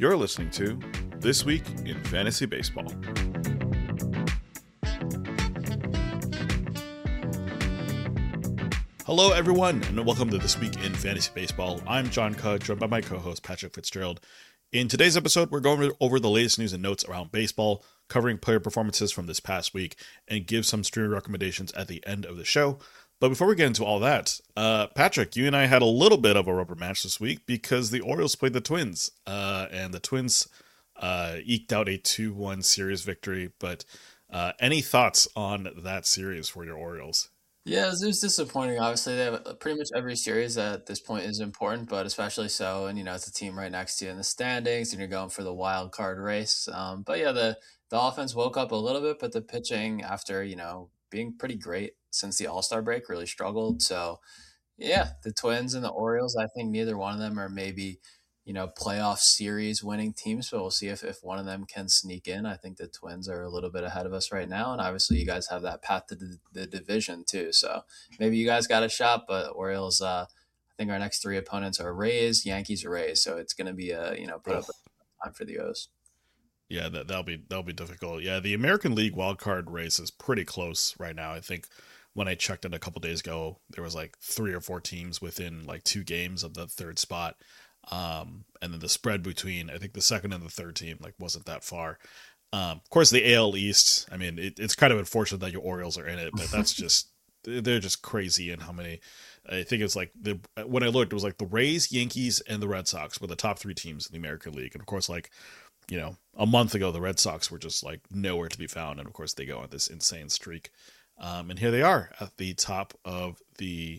You're listening to This Week in Fantasy Baseball. Hello, everyone, and welcome to This Week in Fantasy Baseball. I'm John Cudd, joined by my co-host Patrick Fitzgerald. In today's episode, we're going over the latest news and notes around baseball, covering player performances from this past week, and give some streaming recommendations at the end of the show. But before we get into all that, Patrick, you and I had a little bit of a rubber match this week because the Orioles played the Twins, and the Twins eked out a 2-1 series victory. But any thoughts on that series for your Orioles? Yeah, it was disappointing. Obviously, they have pretty much every series at this point is important, but especially so, and it's a team right next to you in the standings, and you're going for the wild card race. But yeah, the offense woke up a little bit, but the pitching, after being pretty great since the All-Star break, really struggled. So yeah, the Twins and the Orioles, I think neither one of them are maybe playoff series winning teams, but we'll see if one of them can sneak in. I think the Twins are a little bit ahead of us right now, and obviously you guys have that path to the division too. So maybe you guys got a shot, but Orioles, I think our next three opponents are Rays, Yankees, or Rays. So it's going to be a put up a time for the O's. Yeah, that'll be difficult. Yeah, the American League wildcard race is pretty close right now. I think when I checked it a couple days ago, there was like 3 or 4 teams within like 2 games of the third spot. And then the spread between, I think, the second and the third team like wasn't that far. Of course, the AL East, I mean, it's kind of unfortunate that your Orioles are in it, but that's just, they're just crazy in how many. I think it's like, when I looked, it was like the Rays, Yankees, and the Red Sox were the top 3 teams in the American League. And of course, like, a month ago, the Red Sox were just like nowhere to be found. And of course, they go on this insane streak. And here they are at the top of the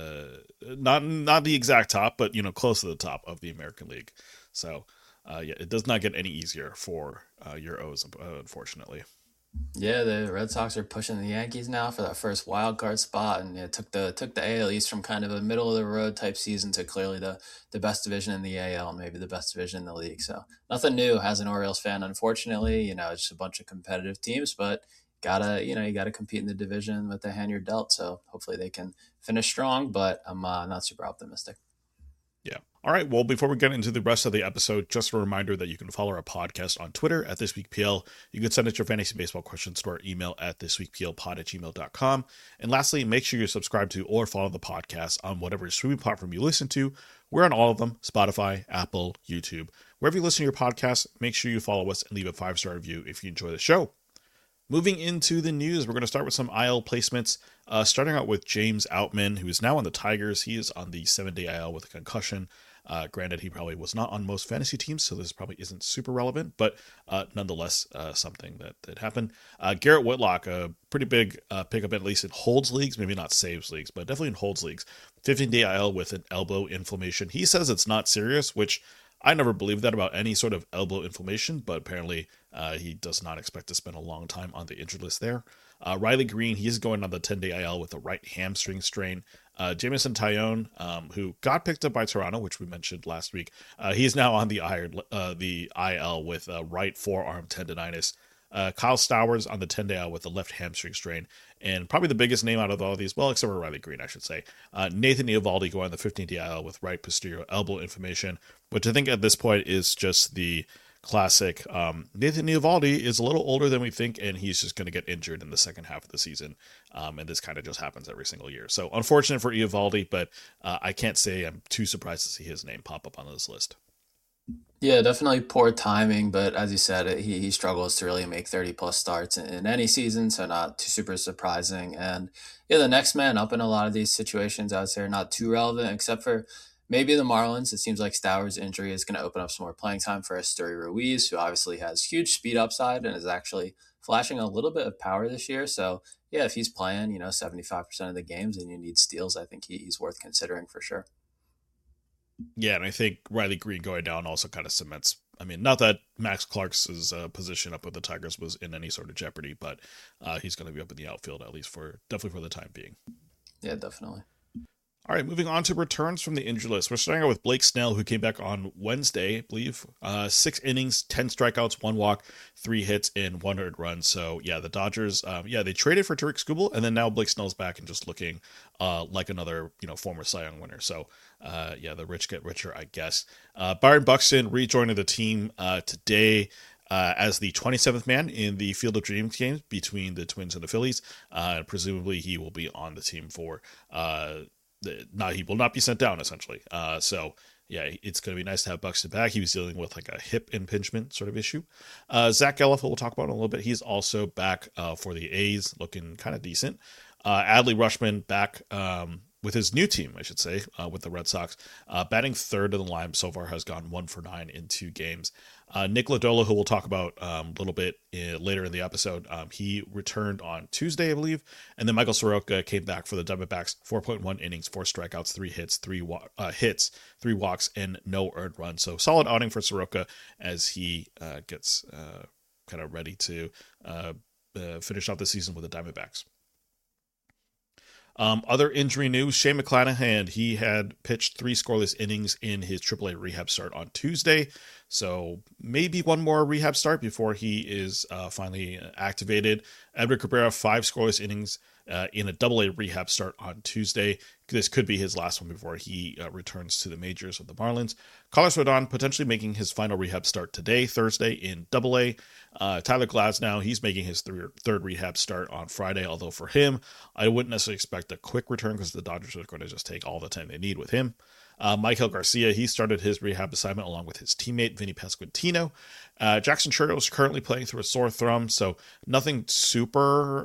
not the exact top, but close to the top of the American League. So yeah, it does not get any easier for your O's, unfortunately. Yeah, the Red Sox are pushing the Yankees now for that first wild card spot, and it took the AL East from kind of a middle of the road type season to clearly the best division in the AL, maybe the best division in the league. So nothing new as an Orioles fan, unfortunately. It's just a bunch of competitive teams, but you gotta compete in the division with the hand you're dealt. So hopefully they can finish strong, but I'm not super optimistic. Yeah. All right. Well, before we get into the rest of the episode, just a reminder that you can follow our podcast on Twitter at ThisWeekPL. You can send us your fantasy baseball questions to our email at thisweekplpod@gmail.com. And lastly, make sure you subscribe to or follow the podcast on whatever streaming platform you listen to. We're on all of them: Spotify, Apple, YouTube. Wherever you listen to your podcast, make sure you follow us and leave a 5-star review if you enjoy the show. Moving into the news, we're going to start with some IL placements, starting out with James Outman, who is now on the Tigers. He is on the 7-day IL with a concussion. Granted, he probably was not on most fantasy teams, so this probably isn't super relevant, but nonetheless, something that happened. Garrett Whitlock, a pretty big pickup, at least in holds leagues, maybe not saves leagues, but definitely in holds leagues. 15-day IL with an elbow inflammation. He says it's not serious, which I never believed that about any sort of elbow inflammation, but apparently he does not expect to spend a long time on the injured list there. Riley Green, he's going on the 10-day IL with a right hamstring strain. Jameson Taillon, who got picked up by Toronto, which we mentioned last week, he's now on the IL with a right forearm tendonitis. Kyle Stowers on the 10-day IL with a left hamstring strain. And probably the biggest name out of all of these, well, except for Riley Green, I should say, Nathan Eovaldi going on the 15-day IL with right posterior elbow inflammation, which I think at this point is just the classic. Nathan Eovaldi is a little older than we think, and he's just going to get injured in the second half of the season. And this kind of just happens every single year. So unfortunate for Eovaldi, but I can't say I'm too surprised to see his name pop up on this list. Yeah, definitely poor timing, but as you said, he struggles to really make 30-plus starts in any season, so not too super surprising. And yeah, the next man up in a lot of these situations, I would say, are not too relevant, except for maybe the Marlins. It seems like Stowers' injury is going to open up some more playing time for Esteury Ruiz, who obviously has huge speed upside and is actually flashing a little bit of power this year. So yeah, if he's playing, 75% of the games and you need steals, I think he's worth considering for sure. Yeah, and I think Riley Green going down also kind of cements. I mean, not that Max Clark's position up with the Tigers was in any sort of jeopardy, but he's going to be up in the outfield, at least definitely for the time being. Yeah, definitely. All right, moving on to returns from the injury list. We're starting out with Blake Snell, who came back on Wednesday, I believe. 6 innings, 10 strikeouts, 1 walk, 3 hits, and 1 earned run. So, yeah, the Dodgers, they traded for Tariq Skubal, and then now Blake Snell's back and just looking like another, former Cy Young winner. So, the rich get richer, I guess. Byron Buxton rejoining the team today. As the 27th man in the Field of Dreams games between the Twins and the Phillies. Presumably, he will be on the team for he will not be sent down, essentially. It's going to be nice to have Buxton back. He was dealing with like a hip impingement sort of issue. Zach Galliff, we'll talk about in a little bit. He's also back for the A's, looking kind of decent. Adley Rutschman back with his new team, I should say, with the Red Sox. Batting third in the line so far, has gone 1-for-9 in 2 games. Nick Lodolo, who we'll talk about a little bit later in the episode, he returned on Tuesday, I believe. And then Michael Soroka came back for the Diamondbacks, 4.1 innings, 4 strikeouts, 3 hits, 3 walks, and no earned run. So solid outing for Soroka as he gets kind of ready to finish off the season with the Diamondbacks. Other injury news, Shane McClanahan, he had pitched 3 scoreless innings in his AAA rehab start on Tuesday. So maybe one more rehab start before he is finally activated. Edward Cabrera, 5 scoreless innings in a AA rehab start on Tuesday. This could be his last one before he returns to the majors with the Marlins. Carlos Rodon potentially making his final rehab start today, Thursday, in AA. Tyler Glasnow, he's making his third rehab start on Friday, although for him, I wouldn't necessarily expect a quick return because the Dodgers are going to just take all the time they need with him. Michael Garcia, he started his rehab assignment along with his teammate, Vinny Pasquantino. Jackson Churchill is currently playing through a sore thumb, so nothing super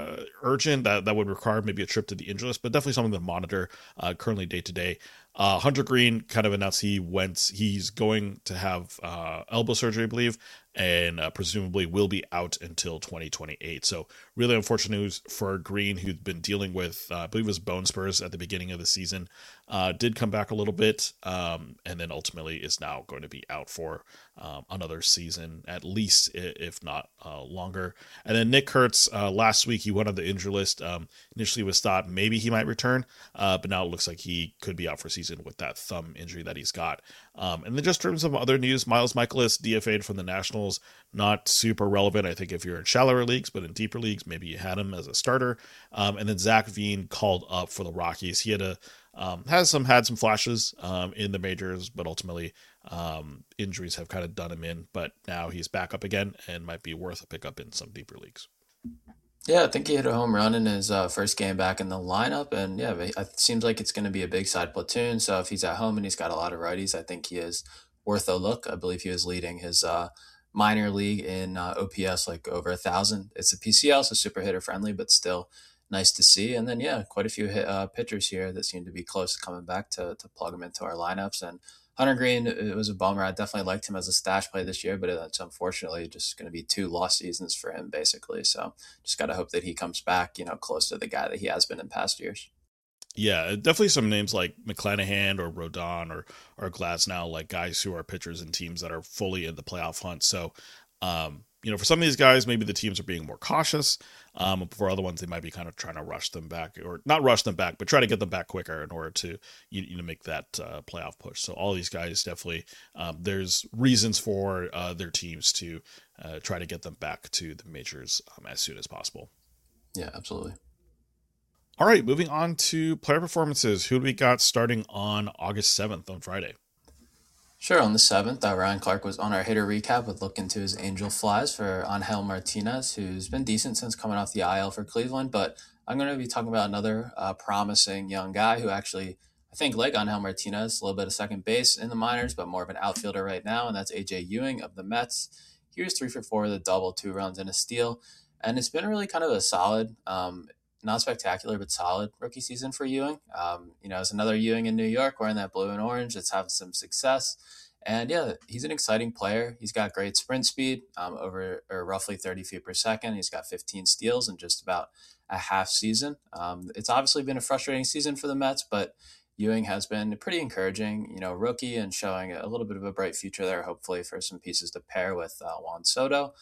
urgent that would require maybe a trip to the injury list, but definitely something to monitor currently day to day. Hunter Green kind of announced he's going to have elbow surgery, I believe, and presumably will be out until 2028. So really unfortunate news for Green, who'd been dealing with, I believe it was bone spurs at the beginning of the season, did come back a little bit, and then ultimately is now going to be out for another season, at least, if not longer. And then Nick Kurtz, last week, he went on the injury list. Initially was thought maybe he might return, but now it looks like he could be out for season with that thumb injury that he's got. And then just in terms of other news, Miles Michaelis DFA'd from the Nationals. Not super relevant, I think, if you're in shallower leagues, but in deeper leagues, maybe you had him as a starter. And then Zach Veen called up for the Rockies. He had had some flashes in the majors, but ultimately injuries have kind of done him in. But now he's back up again and might be worth a pickup in some deeper leagues. Yeah, I think he hit a home run in his first game back in the lineup, and yeah, it seems like it's going to be a big side platoon. So if he's at home and he's got a lot of righties, I think he is worth a look. I believe he was leading his minor league in OPS like over 1,000. It's a PCL, so super hitter friendly, but still nice to see. And then quite a few pitchers here that seem to be close to coming back to plug them into our lineups. And Hunter Green, it was a bummer. I definitely liked him as a stash play this year, but it's unfortunately just going to be 2 lost seasons for him, basically. So just got to hope that he comes back, close to the guy that he has been in past years. Yeah, definitely some names like McClanahan or Rodon or Glasnow, like guys who are pitchers and teams that are fully in the playoff hunt. So, for some of these guys, maybe the teams are being more cautious. For other ones, they might be kind of trying to rush them back, or not rush them back, but try to get them back quicker in order to make that playoff push. So all these guys definitely, there's reasons for their teams to try to get them back to the majors as soon as possible. Yeah, absolutely. All right, moving on to player performances. Who do we got starting on August 7th on Friday? Sure. On the 7th, Ryan Clark was on our hitter recap with look into his Angel Flies for Angel Martinez, who's been decent since coming off the IL for Cleveland. But I'm going to be talking about another promising young guy who actually, I think, like Angel Martinez, a little bit of second base in the minors, but more of an outfielder right now, and that's AJ Ewing of the Mets. He was 3 for 4 with a double, 2 runs, and a steal. And it's been really kind of a solid, not spectacular, but solid rookie season for Ewing. It's another Ewing in New York wearing that blue and orange that's having some success. And yeah, he's an exciting player. He's got great sprint speed, over or roughly 30 feet per second. He's got 15 steals in just about a half season. It's obviously been a frustrating season for the Mets, but Ewing has been pretty encouraging, rookie, and showing a little bit of a bright future there, hopefully for some pieces to pair with Juan Soto.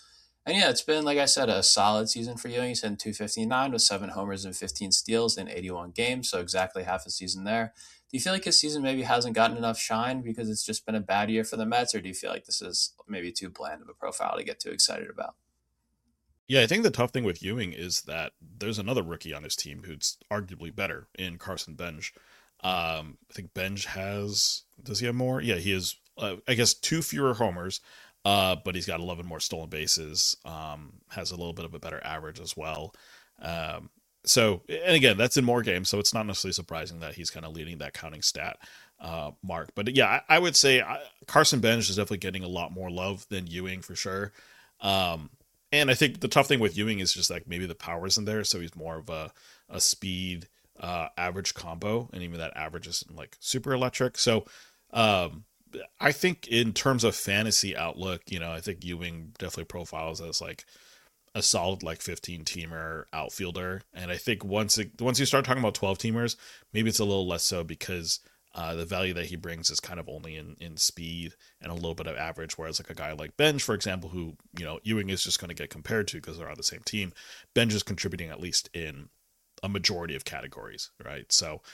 And yeah, it's been, like I said, a solid season for Ewing. He's hitting 259 with 7 homers and 15 steals in 81 games, so exactly half a season there. Do you feel like his season maybe hasn't gotten enough shine because it's just been a bad year for the Mets, or do you feel like this is maybe too bland of a profile to get too excited about? Yeah, I think the tough thing with Ewing is that there's another rookie on his team who's arguably better in Carson Benj. I think Benj does he have more? Yeah, he has, I guess, two fewer homers, but he's got 11 more stolen bases, has a little bit of a better average as well. Um, so, and again, that's in more games, so it's not necessarily surprising that he's kind of leading that counting stat mark. But yeah, I would say Carson Benj is definitely getting a lot more love than Ewing for sure. Um, and I think the tough thing with Ewing is just like maybe the power isn't there, so he's more of a speed average combo, and even that average isn't like super electric. So um, I think in terms of fantasy outlook, I think Ewing definitely profiles as like a solid like 15 teamer outfielder, and I think once you start talking about 12 teamers, maybe it's a little less so because the value that he brings is kind of only in speed and a little bit of average, whereas like a guy like Benj, for example, who Ewing is just going to get compared to because they're on the same team, Benj is contributing at least in a majority of categories, right?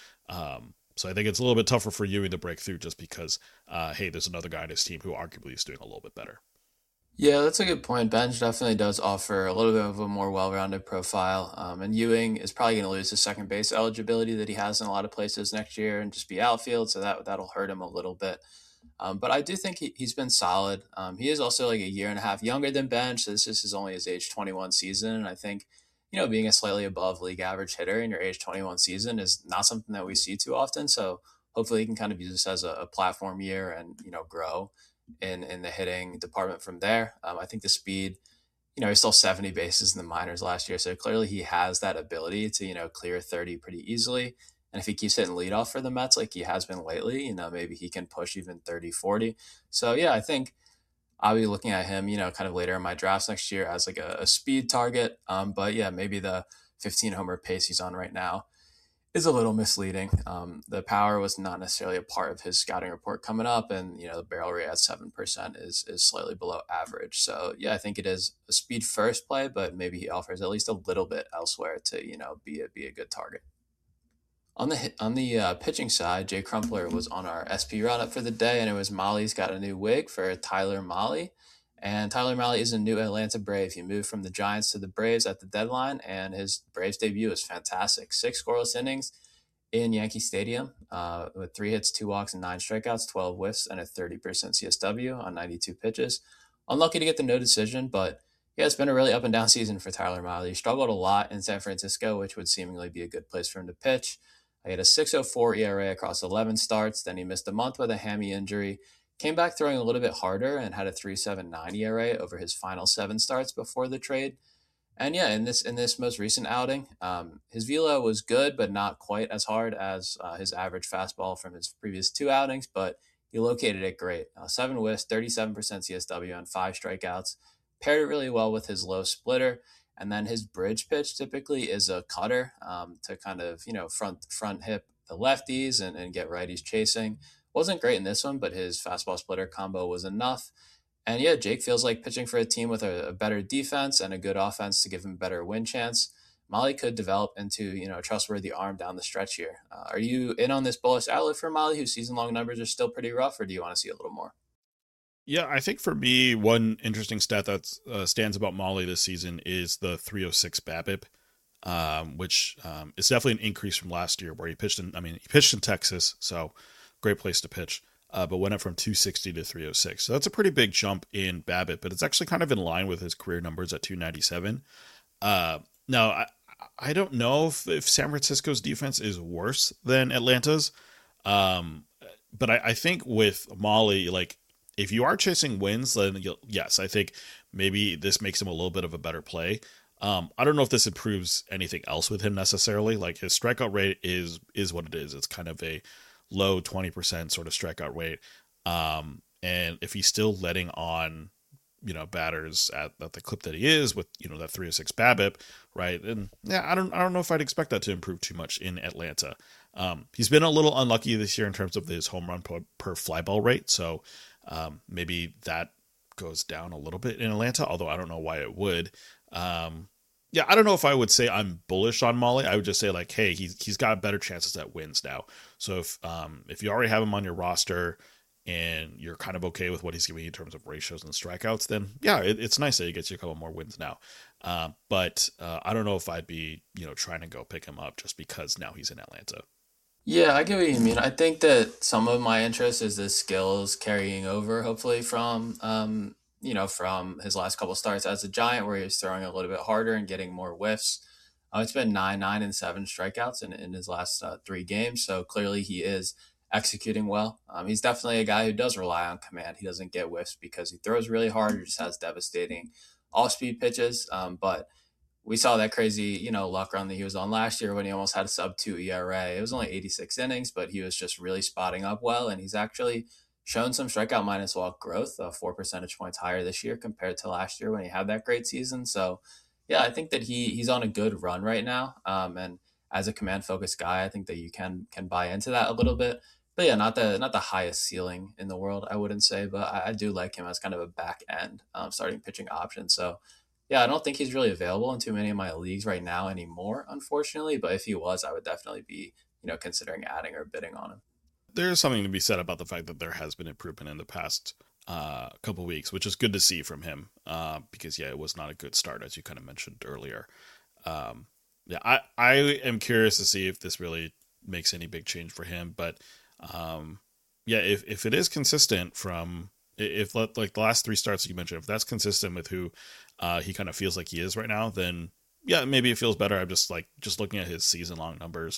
So I think it's a little bit tougher for Ewing to break through just because, hey, there's another guy on his team who arguably is doing a little bit better. Yeah, that's a good point. Bench definitely does offer a little bit of a more well-rounded profile. And Ewing is probably going to lose his second base eligibility that he has in a lot of places next year and just be outfield, so that'll hurt him a little bit. But I do think he's been solid. He is also like a year and a half younger than Bench, so this is only his age 21 season. And I think, being a slightly above league average hitter in your age 21 season is not something that we see too often. So hopefully he can kind of use this as a platform year and, grow in the hitting department from there. I think the speed, he stole 70 bases in the minors last year. So clearly he has that ability to, clear 30 pretty easily. And if he keeps hitting leadoff for the Mets like he has been lately, maybe he can push even 30, 40. So yeah, I think I'll be looking at him, kind of later in my drafts next year as like a speed target. But yeah, maybe the 15 homer pace he's on right now is a little misleading. The power was not necessarily a part of his scouting report coming up, and the barrel rate at 7% is slightly below average. So yeah, I think it is a speed first play, but maybe he offers at least a little bit elsewhere to be a good target. On the pitching side, Jay Crumpler was on our SP roundup for the day, and it was Molly's got a new wig for Tyler Molly. And Tyler Molly is a new Atlanta Brave. He moved from the Giants to the Braves at the deadline, and his Braves debut is fantastic. 6 scoreless innings in Yankee Stadium with 3 hits, 2 walks, and 9 strikeouts, 12 whiffs, and a 30% CSW on 92 pitches. Unlucky to get the no decision, but yeah, it's been a really up and down season for Tyler Molly. He struggled a lot in San Francisco, which would seemingly be a good place for him to pitch. He had a 6.04 ERA across 11 starts. Then he missed a month with a hammy injury. Came back throwing a little bit harder and had a 3.79 ERA over his final 7 starts before the trade. And yeah, in this most recent outing, his velo was good, but not quite as hard as his average fastball from his previous 2 outings. But he located it great. 7 whiffs, 37% CSW on 5 strikeouts. Paired it really well with his low splitter. And then his bridge pitch typically is a cutter to kind of front hip the lefties and get righties chasing. Wasn't great in this one, but his fastball splitter combo was enough. And yeah, Jake feels like pitching for a team with a better defense and a good offense to give him a better win chance. Molly could develop into a trustworthy arm down the stretch here. Are you in on this bullish outlook for Molly, whose season long numbers are still pretty rough, or do you want to see a little more? Yeah, I think for me, one interesting stat that stands about Molly this season is the 306 BABIP, which is definitely an increase from last year where he pitched in Texas, so great place to pitch, but went up from 260 to 306. So that's a pretty big jump in BABIP, but it's actually kind of in line with his career numbers at 297. Now, I don't know if San Francisco's defense is worse than Atlanta's, but I think with Molly, like, if you are chasing wins, then yes, I think maybe this makes him a little bit of a better play. I don't know if this improves anything else with him necessarily. Like his strikeout rate is what it is. It's kind of a low 20% sort of strikeout rate. And if he's still letting on, batters at the clip that he is with, that 306 BABIP, right? And yeah, I don't know if I'd expect that to improve too much in Atlanta. He's been a little unlucky this year in terms of his home run per fly ball rate. So maybe that goes down a little bit in Atlanta, although I don't know why it would. Yeah, I don't know if I would say I'm bullish on Molly. I would just say like, hey, he's got better chances at wins now. So if you already have him on your roster and you're kind of okay with what he's giving you in terms of ratios and strikeouts, then yeah, it's nice that he gets you a couple more wins now. But I don't know if I'd be trying to go pick him up just because now he's in Atlanta. Yeah, I get what you mean. I think that some of my interest is the skills carrying over, hopefully from from his last couple starts as a Giant, where he was throwing a little bit harder and getting more whiffs. It's been 9, 9, and 7 strikeouts in his last 3 games, so clearly he is executing well. He's definitely a guy who does rely on command. He doesn't get whiffs because he throws really hard or just has devastating off-speed pitches. But we saw that crazy, luck run that he was on last year when he almost had a sub 2 ERA. It was only 86 innings, but he was just really spotting up well. And he's actually shown some strikeout minus walk growth, 4 percentage points higher this year compared to last year when he had that great season. So, yeah, I think that he's on a good run right now. And as a command focused guy, I think that you can buy into that a little bit. But yeah, not the highest ceiling in the world, I wouldn't say, but I do like him as kind of a back end starting pitching option. So yeah, I don't think he's really available in too many of my leagues right now anymore, unfortunately. But if he was, I would definitely be, considering adding or bidding on him. There's something to be said about the fact that there has been improvement in the past couple weeks, which is good to see from him. Because yeah, it was not a good start as you kind of mentioned earlier. Yeah, I am curious to see if this really makes any big change for him. But yeah, if it is consistent from if like the last 3 starts you mentioned, if that's consistent with who he kind of feels like he is right now, then yeah, maybe it feels better. I'm just looking at his season long numbers.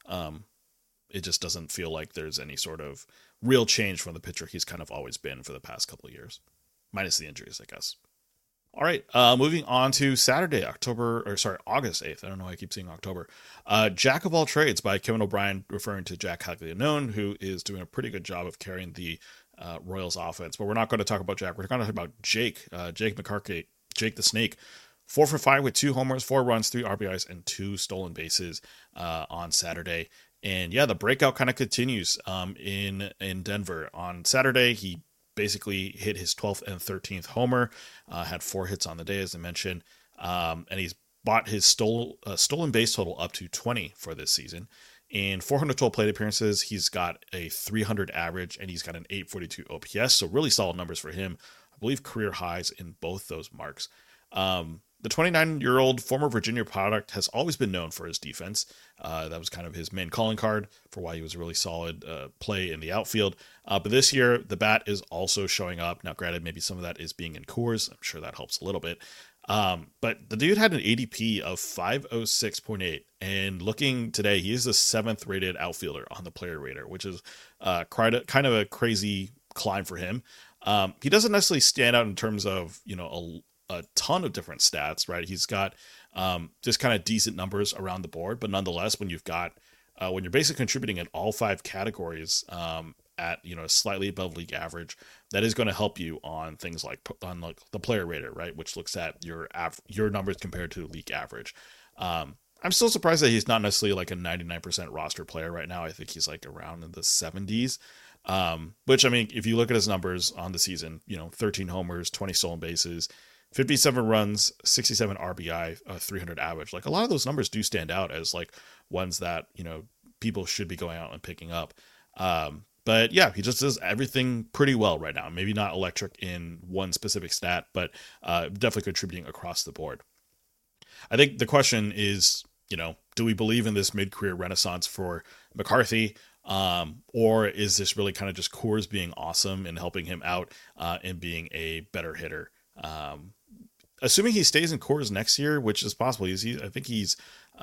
It just doesn't feel like there's any sort of real change from the pitcher he's kind of always been for the past couple of years, minus the injuries, I guess. All right, moving on to Saturday, August 8th. I don't know why I keep saying October. Jack of All Trades by Kevin O'Brien, referring to Jack Caglianone, who is doing a pretty good job of carrying the Royals offense. But we're not going to talk about Jack. We're going to talk about Jake McCarthy, Jake the Snake. 4 for 5 with 2 homers, 4 runs, 3 RBIs, and 2 stolen bases on Saturday. And yeah, the breakout kind of continues in Denver. On Saturday, he basically hit his 12th and 13th homer, had 4 hits on the day, as I mentioned, and he's brought his stolen base total up to 20 for this season. In 412 plate appearances, he's got a 300 average, and he's got an 842 OPS, so really solid numbers for him. I believe career highs in both those marks. The 29-year-old former Virginia product has always been known for his defense. That was kind of his main calling card for why he was a really solid play in the outfield. But this year, the bat is also showing up. Now, granted, maybe some of that is being in Coors. I'm sure that helps a little bit. But the dude had an ADP of 506.8. And looking today, he is the 7th rated outfielder on the player rater, which is kind of a crazy climb for him. He doesn't necessarily stand out in terms of, a ton of different stats, right? He's got just kind of decent numbers around the board, but nonetheless, when you're basically contributing in all 5 categories at slightly above league average, that is going to help you on things like the player rater, right, which looks at your numbers compared to league average. I'm still surprised that he's not necessarily like a 99% roster player right now. I think he's like around in the 70s. Which, I mean, if you look at his numbers on the season, 13 homers, 20 stolen bases, 57 runs, 67 RBI, 300 average. Like a lot of those numbers do stand out as like ones that, people should be going out and picking up. But yeah, he just does everything pretty well right now. Maybe not electric in one specific stat, but definitely contributing across the board. I think the question is, do we believe in this mid-career renaissance for McCarthy? Or is this really kind of just Coors being awesome and helping him out and being a better hitter? Assuming he stays in Coors next year, which is possible. I think he's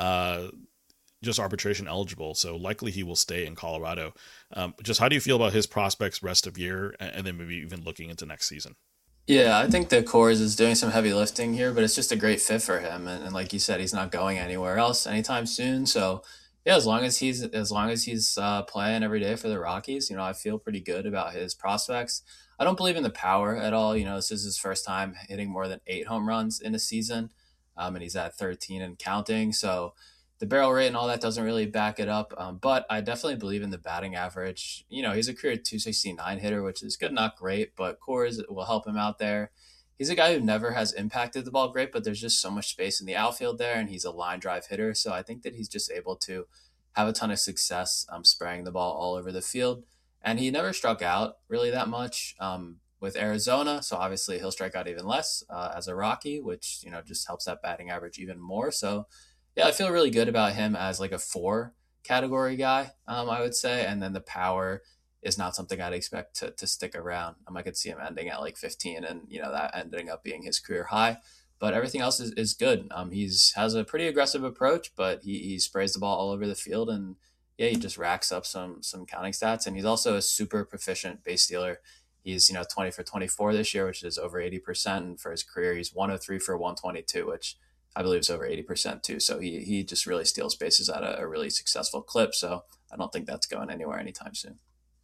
just arbitration eligible, so likely he will stay in Colorado. Just how do you feel about his prospects rest of year, and then maybe even looking into next season? Yeah, I think the Coors is doing some heavy lifting here, but it's just a great fit for him. And like you said, he's not going anywhere else anytime soon. So yeah, as long as he's playing every day for the Rockies, I feel pretty good about his prospects. I don't believe in the power at all. This is his first time hitting more than 8 home runs in a season, and he's at 13 and counting. So the barrel rate and all that doesn't really back it up. But I definitely believe in the batting average. He's a career 269 hitter, which is good, not great, but Coors will help him out there. He's a guy who never has impacted the ball great, but there's just so much space in the outfield there, and he's a line drive hitter. So I think that he's just able to have a ton of success spraying the ball all over the field. And he never struck out really that much with Arizona. So obviously he'll strike out even less as a Rocky, which, just helps that batting average even more. So yeah, I feel really good about him as like a 4 category guy, I would say. And then the power is not something I'd expect to stick around. I could see him ending at like 15 and, that ending up being his career high. But everything else is good. He's has a pretty aggressive approach, but he sprays the ball all over the field, and yeah, he just racks up some counting stats. And he's also a super proficient base stealer. He's 20 for 24 this year, which is over 80%. And for his career, he's 103 for 122, which I believe is over 80% too. So he just really steals bases at a really successful clip. So I don't think that's going anywhere anytime soon.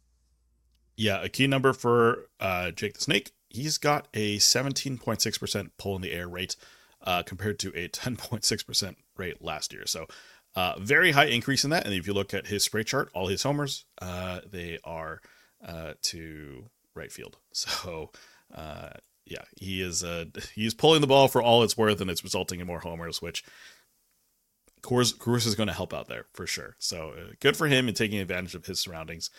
Yeah, a key number for Jake the Snake. He's got a 17.6% pull in the air rate compared to a 10.6% rate last year. So very high increase in that. And if you look at his spray chart, all his homers, they are to right field. So yeah, he's pulling the ball for all it's worth, and it's resulting in more homers, which Coors is going to help out there for sure. So good for him in taking advantage of his surroundings.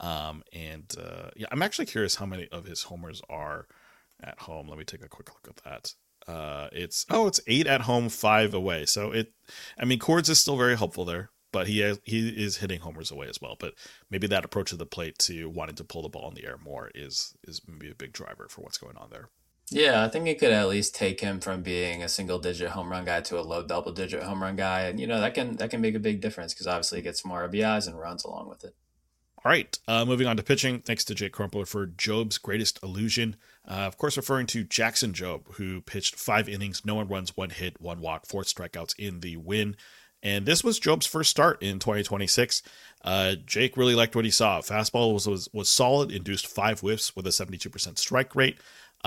Yeah, I'm actually curious how many of his homers are at home. Let me take a quick look at that. It's 8 at home, 5 away. So Coors is still very helpful there, but he is hitting homers away as well. But maybe that approach to the plate to wanting to pull the ball in the air more is maybe a big driver for what's going on there. Yeah, I think it could at least take him from being a single digit home run guy to a low double digit home run guy. And that can make a big difference because obviously he gets more RBIs and runs along with it. All right, moving on to pitching. Thanks to Jake Crumpler for Job's greatest illusion. Of course, referring to Jackson Jobe, who pitched 5 innings, no 1 runs, 1 hit, 1 walk, 4 strikeouts in the win. And this was Jobe's first start in 2026. Jake really liked what he saw. Fastball was solid, induced 5 whiffs with a 72% strike rate.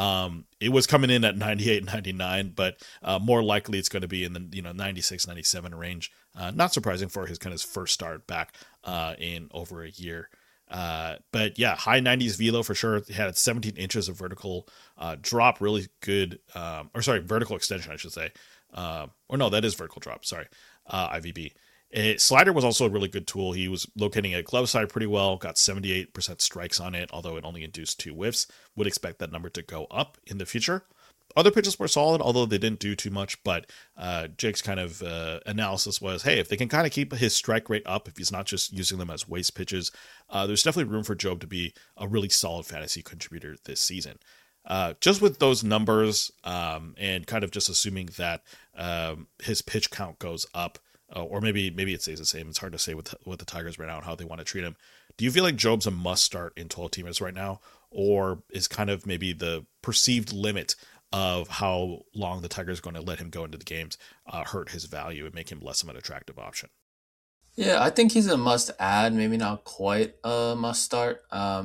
It was coming in at 98, 99, but more likely it's going to be in the 96, 97 range. Not surprising for his kind of first start back in over a year. But yeah, high 90s velo for sure. He had 17 inches of vertical drop, really good. Vertical extension, I should say. Or no, that is vertical drop. Sorry, IVB. Slider was also a really good tool. He was locating a glove side pretty well, got 78% strikes on it, although it only induced 2 whiffs. Would expect that number to go up in the future. Other pitches were solid, although they didn't do too much, but Jake's kind of analysis was, hey, if they can kind of keep his strike rate up, if he's not just using them as waste pitches, there's definitely room for Jobe to be a really solid fantasy contributor this season. Just with those numbers and kind of just assuming that his pitch count goes up, or maybe it stays the same. It's hard to say with the Tigers right now and how they want to treat him. Do you feel like Jobe's a must start in 12 teamers right now, or is kind of maybe the perceived limit of how long the Tigers are going to let him go into the games hurt his value and make him less of an attractive option? Yeah, I think he's a must add, maybe not quite a must start.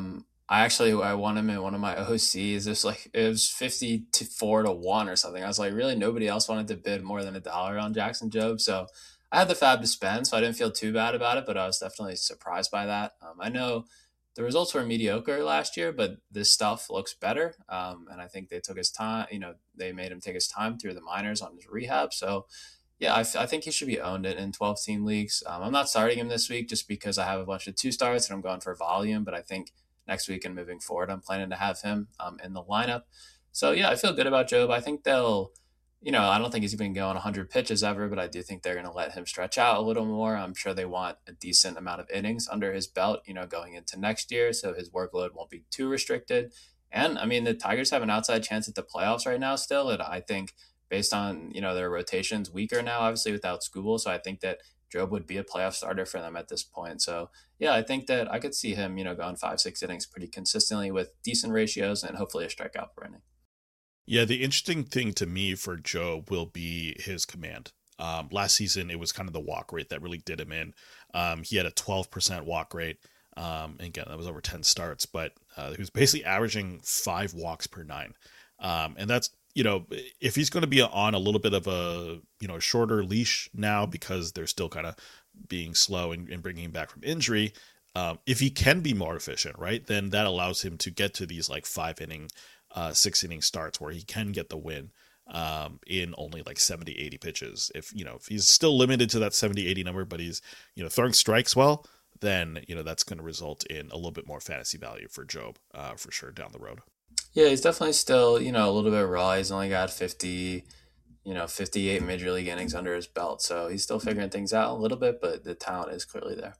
I won him in one of my OCs. It was 54 to 1 or something. I was like, really, nobody else wanted to bid more than $1 on Jackson Jobe. So I had the fab to spend, so I didn't feel too bad about it, but I was definitely surprised by that. I know the results were mediocre last year, but this stuff looks better. And I think they took his time, they made him take his time through the minors on his rehab. So yeah, I think he should be owned in 12 team leagues. I'm not starting him this week just because I have a bunch of 2 starts and I'm going for volume, but I think next week and moving forward, I'm planning to have him in the lineup. So yeah, I feel good about Jobe. I think I don't think he's even going 100 pitches ever, but I do think they're going to let him stretch out a little more. I'm sure they want a decent amount of innings under his belt, going into next year, so his workload won't be too restricted. And the Tigers have an outside chance at the playoffs right now still, and I think based on, their rotation's weaker now, obviously without Skubal, so I think that Jobe would be a playoff starter for them at this point. So yeah, I think that I could see him, going 5-6 innings pretty consistently with decent ratios and hopefully a strikeout per inning. Yeah, the interesting thing to me for Jobe will be his command. Last season, it was kind of the walk rate that really did him in. He had a 12% walk rate. And again, that was over 10 starts, but he was basically averaging 5 walks per 9. And that's you know, if he's going to be on a little bit of a, you know, shorter leash now because they're still kind of being slow and bringing him back from injury, if he can be more efficient, right, then that allows him to get to these like 5 inning, 6 inning starts where he can get the win in only like 70, 80 pitches. If, you know, if he's still limited to that 70, 80 number, but he's, you know, throwing strikes well, then, you know, that's going to result in a little bit more fantasy value for Job, for sure, down the road. Yeah, he's definitely still, you know, a little bit raw. He's only got 50, 58 major league innings under his belt. So he's still figuring things out a little bit, but the talent is clearly there.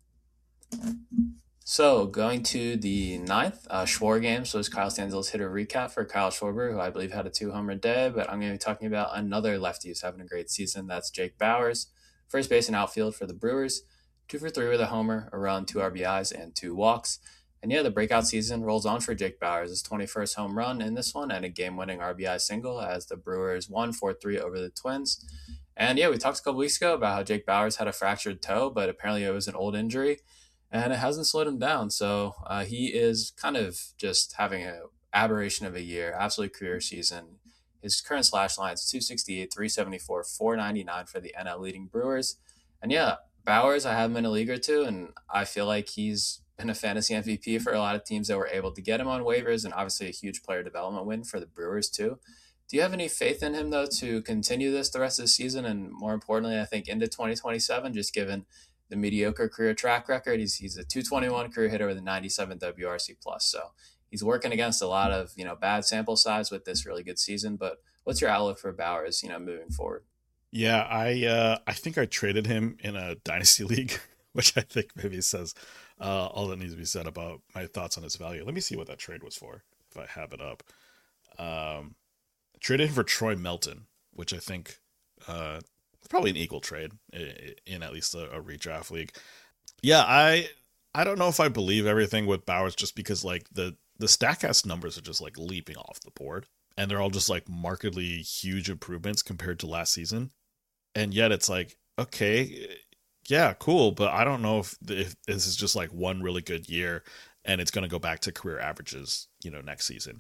So going to the ninth, Schwarber game. So it's Kyle Stanzil's hitter recap for Kyle Schwarber, who I believe had a 2-homer day, but I'm going to be talking about another lefty who's having a great season. That's Jake Bauers, first base and outfield for the Brewers, 2 for 3 with a homer, a run, 2 RBIs, and 2 walks. And yeah, the breakout season rolls on for Jake Bauers, his 21st home run in this one, and a game-winning RBI single as the Brewers won 4-3 over the Twins. And yeah, we talked a couple weeks ago about how Jake Bauers had a fractured toe, but apparently it was an old injury, and it hasn't slowed him down. So he is kind of just having an aberration of a year, absolute career season. His current slash line is 268, 374, 499 for the NL leading Brewers. And yeah, Bauers, I have him in a league or two, and I feel like he's been a fantasy MVP for a lot of teams that were able to get him on waivers, and obviously a huge player development win for the Brewers too. Do you have any faith in him, though, to continue this the rest of the season, and more importantly, I think into 2027, just given the mediocre career track record? He's a 221 career hitter with a 97 WRC plus, so he's working against a lot of, bad sample size with this really good season. But what's your outlook for Bauers, moving forward? Yeah, I think I traded him in a dynasty league, which I think maybe says all that needs to be said about my thoughts on his value. Let me see what that trade was for, if I have it up. Traded him for Troy Melton, which I think probably an equal trade in at least a redraft league. Yeah, I don't know if I believe everything with Bauers, just because like the Statcast numbers are just like leaping off the board, and they're all just like markedly huge improvements compared to last season. And yet it's like, okay, yeah, cool, but I don't know if this is just like one really good year and it's going to go back to career averages, next season.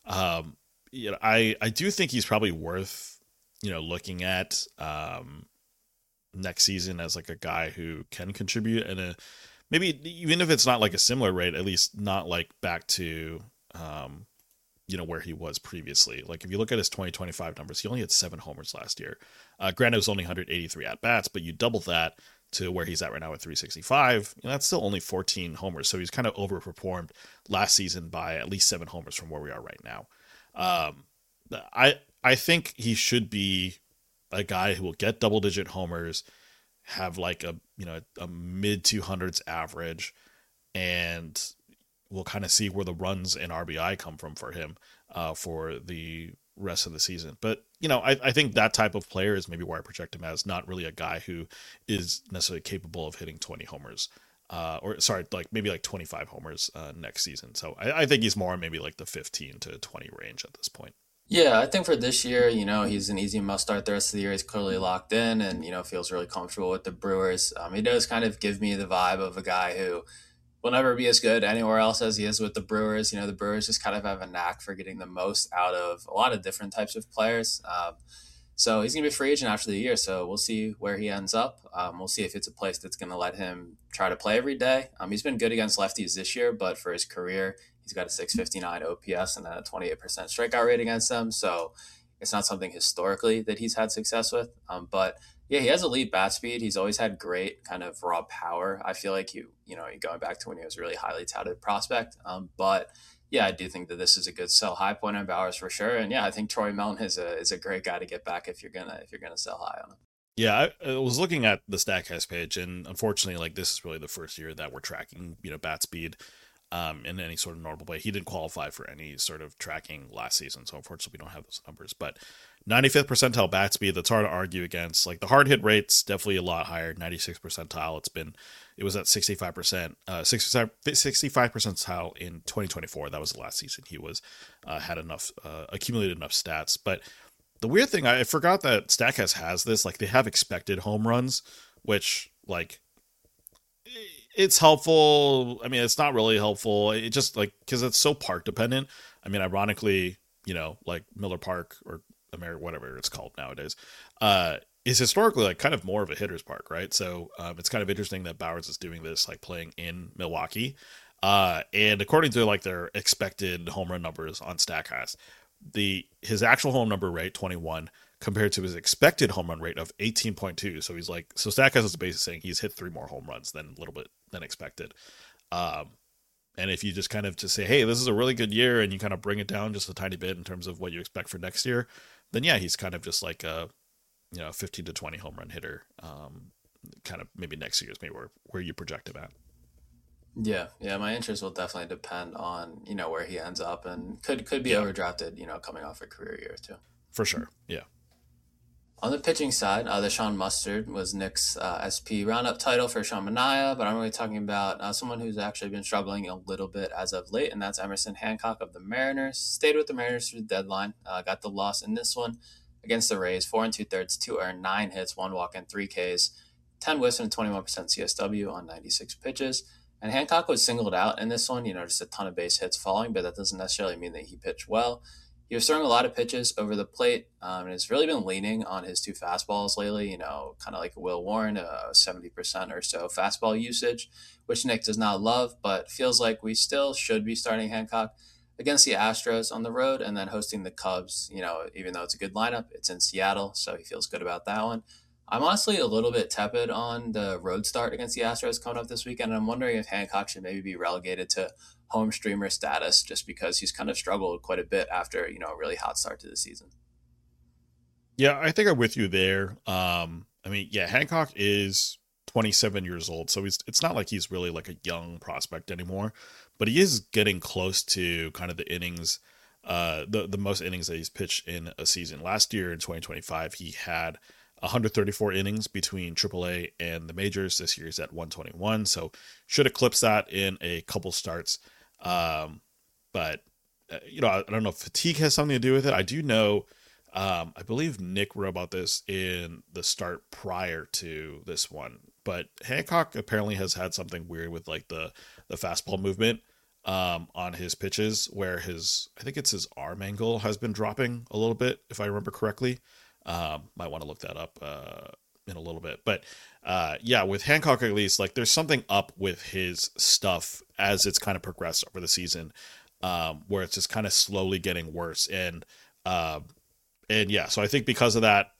I do think he's probably worth, looking at next season as like a guy who can contribute, and maybe even if it's not like a similar rate, at least not like back to where he was previously. Like if you look at his 2025 numbers, he only had 7 homers last year. Granted, it was only 183 at bats, but you double that to where he's at right now at 365, that's still only 14 homers. So he's kind of overperformed last season by at least 7 homers from where we are right now. I think he should be a guy who will get double-digit homers, have like a mid 200s average, and we'll kind of see where the runs and RBI come from for him for the rest of the season. But, I think that type of player is maybe where I project him as, not really a guy who is necessarily capable of hitting 20 homers. Maybe like 25 homers next season. So I think he's more maybe like the 15 to 20 range at this point. Yeah, I think for this year, he's an easy must start the rest of the year. He's clearly locked in and, feels really comfortable with the Brewers. He does kind of give me the vibe of a guy who will never be as good anywhere else as he is with the Brewers. The Brewers just kind of have a knack for getting the most out of a lot of different types of players. So he's going to be a free agent after the year. So we'll see where he ends up. We'll see if it's a place that's going to let him try to play every day. He's been good against lefties this year, but for his career, he's got a 659 OPS and a 28% strikeout rate against them. So it's not something historically that he's had success with. But yeah, he has elite bat speed. He's always had great kind of raw power. I feel like going back to when he was a really highly touted prospect. But yeah, I do think that this is a good sell high point on Bauers for sure. And yeah, I think Troy Melton is a great guy to get back if you're gonna sell high on him. Yeah, I was looking at the Statcast page, and unfortunately, like this is really the first year that we're tracking, bat speed in any sort of normal way. He didn't qualify for any sort of tracking last season, so unfortunately we don't have those numbers. But 95th percentile bat speed, that's hard to argue against. Like the hard hit rate's definitely a lot higher, 96th percentile. It was at 65%, 65 percentile in 2024. That was the last season he was had enough accumulated enough stats. But the weird thing, I forgot that Statcast has this. Like they have expected home runs, which like it's helpful. I mean, it's not really helpful. It just like because it's so park dependent. I mean, ironically, like Miller Park or whatever it's called nowadays, is historically like kind of more of a hitter's park, right? So it's kind of interesting that Bowers is doing this, like playing in Milwaukee. And according to like their expected home run numbers on Statcast, his actual home number rate 21 compared to his expected home run rate of 18.2. So Statcast is basically saying he's hit 3 more home runs than a little bit than expected. Um, and if you just kind of just say, hey, this is a really good year, and you kind of bring it down just a tiny bit in terms of what you expect for next year, then yeah, he's kind of just like a 15 to 20 home run hitter. Kind of maybe next year is maybe where you project him at. Yeah, yeah, my interest will definitely depend on, where he ends up and could be Yeah, overdrafted, coming off a career year too. for sure. Yeah. On the pitching side, the Sean Mustard was Nick's SP roundup title for Sean Manaea, but I'm really talking about someone who's actually been struggling a little bit as of late, and that's Emerson Hancock of the Mariners. Stayed with the Mariners through the deadline, got the loss in this one against the Rays, 4 and 2/3, 2 earned, 9 hits, 1 walk, and 3 Ks, 10 whiffs, and 21% CSW on 96 pitches. And Hancock was singled out in this one, just a ton of base hits falling, but that doesn't necessarily mean that he pitched well. He was throwing a lot of pitches over the plate, and has really been leaning on his 2 fastballs lately, kind of like Will Warren, 70% or so fastball usage, which Nick does not love, but feels like we still should be starting Hancock against the Astros on the road and then hosting the Cubs. Even though it's a good lineup, it's in Seattle, so he feels good about that one. I'm honestly a little bit tepid on the road start against the Astros coming up this weekend, and I'm wondering if Hancock should maybe be relegated to home streamer status just because he's kind of struggled quite a bit after, a really hot start to the season. Yeah, I think I'm with you there. I mean, yeah, Hancock is 27 years old, so it's not like he's really like a young prospect anymore, but he is getting close to kind of the innings, the most innings that he's pitched in a season. Last year in 2025, he had 134 innings between AAA and the majors. This year he's at 121, so should eclipse that in a couple starts. But I don't know if fatigue has something to do with it. I do know, I believe Nick wrote about this in the start prior to this one, but Hancock apparently has had something weird with like the fastball movement on his pitches, where I think it's his arm angle has been dropping a little bit, if I remember correctly. Might want to look that up in a little bit, but yeah, with Hancock at least, like there's something up with his stuff as it's kind of progressed over the season, where it's just kind of slowly getting worse, and yeah, so I think because of that,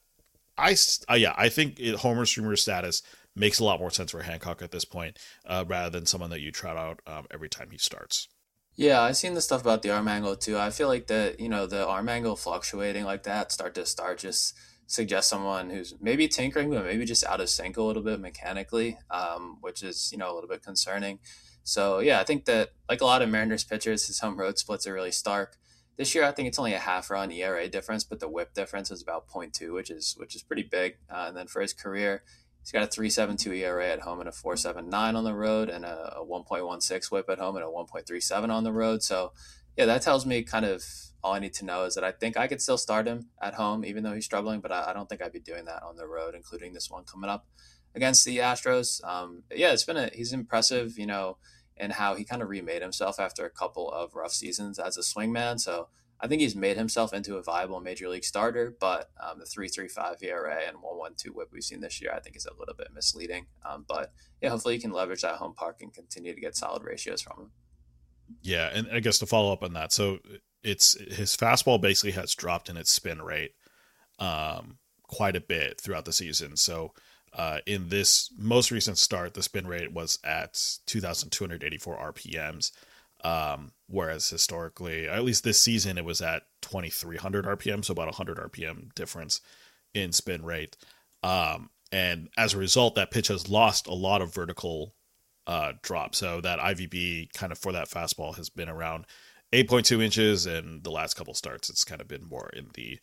I think homer streamer status makes a lot more sense for Hancock at this point, rather than someone that you trot out every time he starts. Yeah, I've seen the stuff about the arm angle too. I feel like the arm angle fluctuating like that, start to start, just suggests someone who's maybe tinkering, but maybe just out of sync a little bit mechanically, which is, a little bit concerning. So yeah, I think that like a lot of Mariners pitchers, his home road splits are really stark. This year, I think it's only a half run ERA difference, but the WHIP difference is about zero point 0.2, which is pretty big. And then for his career, he's got a 3.72 ERA at home and a 4.79 on the road, and a 1.16 WHIP at home and a 1.37 on the road. So, yeah, that tells me kind of all I need to know is that I think I could still start him at home, even though he's struggling, but I don't think I'd be doing that on the road, including this one coming up against the Astros. Yeah, he's impressive, in how he kind of remade himself after a couple of rough seasons as a swingman. So I think he's made himself into a viable major league starter, but the 3.35 ERA and 1.12 WHIP we've seen this year, I think is a little bit misleading. But yeah, hopefully you can leverage that home park and continue to get solid ratios from him. Yeah, and I guess to follow up on that, so it's his fastball basically has dropped in its spin rate quite a bit throughout the season. So in this most recent start, the spin rate was at 2,284 RPMs, whereas historically, at least this season, it was at 2,300 RPM, so about 100 RPM difference in spin rate. And as a result, that pitch has lost a lot of vertical drop. So that IVB kind of for that fastball has been around 8.2 inches, and the last couple starts, it's kind of been more in the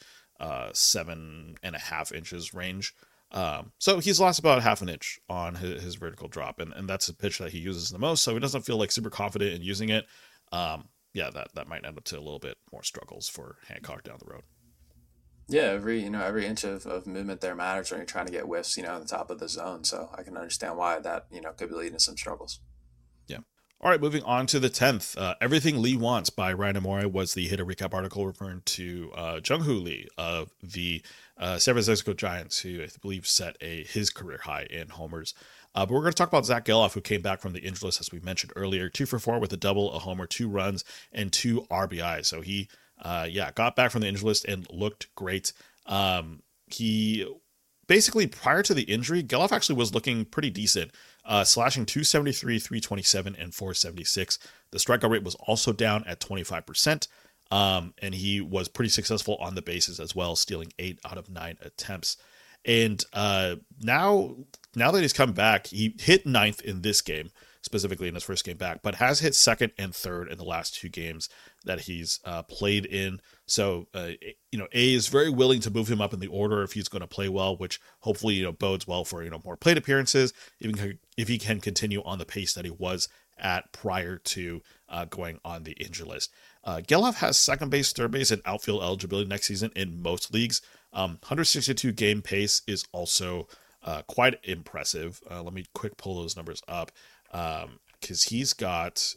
7.5 inches range. So he's lost about half an inch on his vertical drop, and that's a pitch that he uses the most. So he doesn't feel like super confident in using it. Yeah, that might end up to a little bit more struggles for Hancock down the road. Yeah, every inch of movement there matters when you're trying to get whiffs, on the top of the zone. So I can understand why that, could be leading to some struggles. Yeah. All right, moving on to the 10th. Everything Lee Wants by Ryan Amore was the hitter recap article referring to Jung-Hoo Lee of the San Francisco Giants, who I believe set his career high in homers. But we're going to talk about Zach Geloff, who came back from the injury list, as we mentioned earlier, 2 for 4 with a double, a homer, 2 runs, and 2 RBIs. So he, got back from the injury list and looked great. He basically, prior to the injury, Geloff actually was looking pretty decent, slashing 273, 327, and 476. The strikeout rate was also down at 25%, and he was pretty successful on the bases as well, stealing 8 out of 9 attempts. And now that he's come back, he hit 9th in this game, specifically in his first game back, but has hit 2nd and 3rd in the last 2 games that he's played in. So, A is very willing to move him up in the order if he's going to play well, which hopefully, bodes well for, more plate appearances, even if he can continue on the pace that he was at prior to going on the injury list. Geloff has second base, third base, and outfield eligibility next season in most leagues. 162 game pace is also quite impressive. Let me quick pull those numbers up, because he's got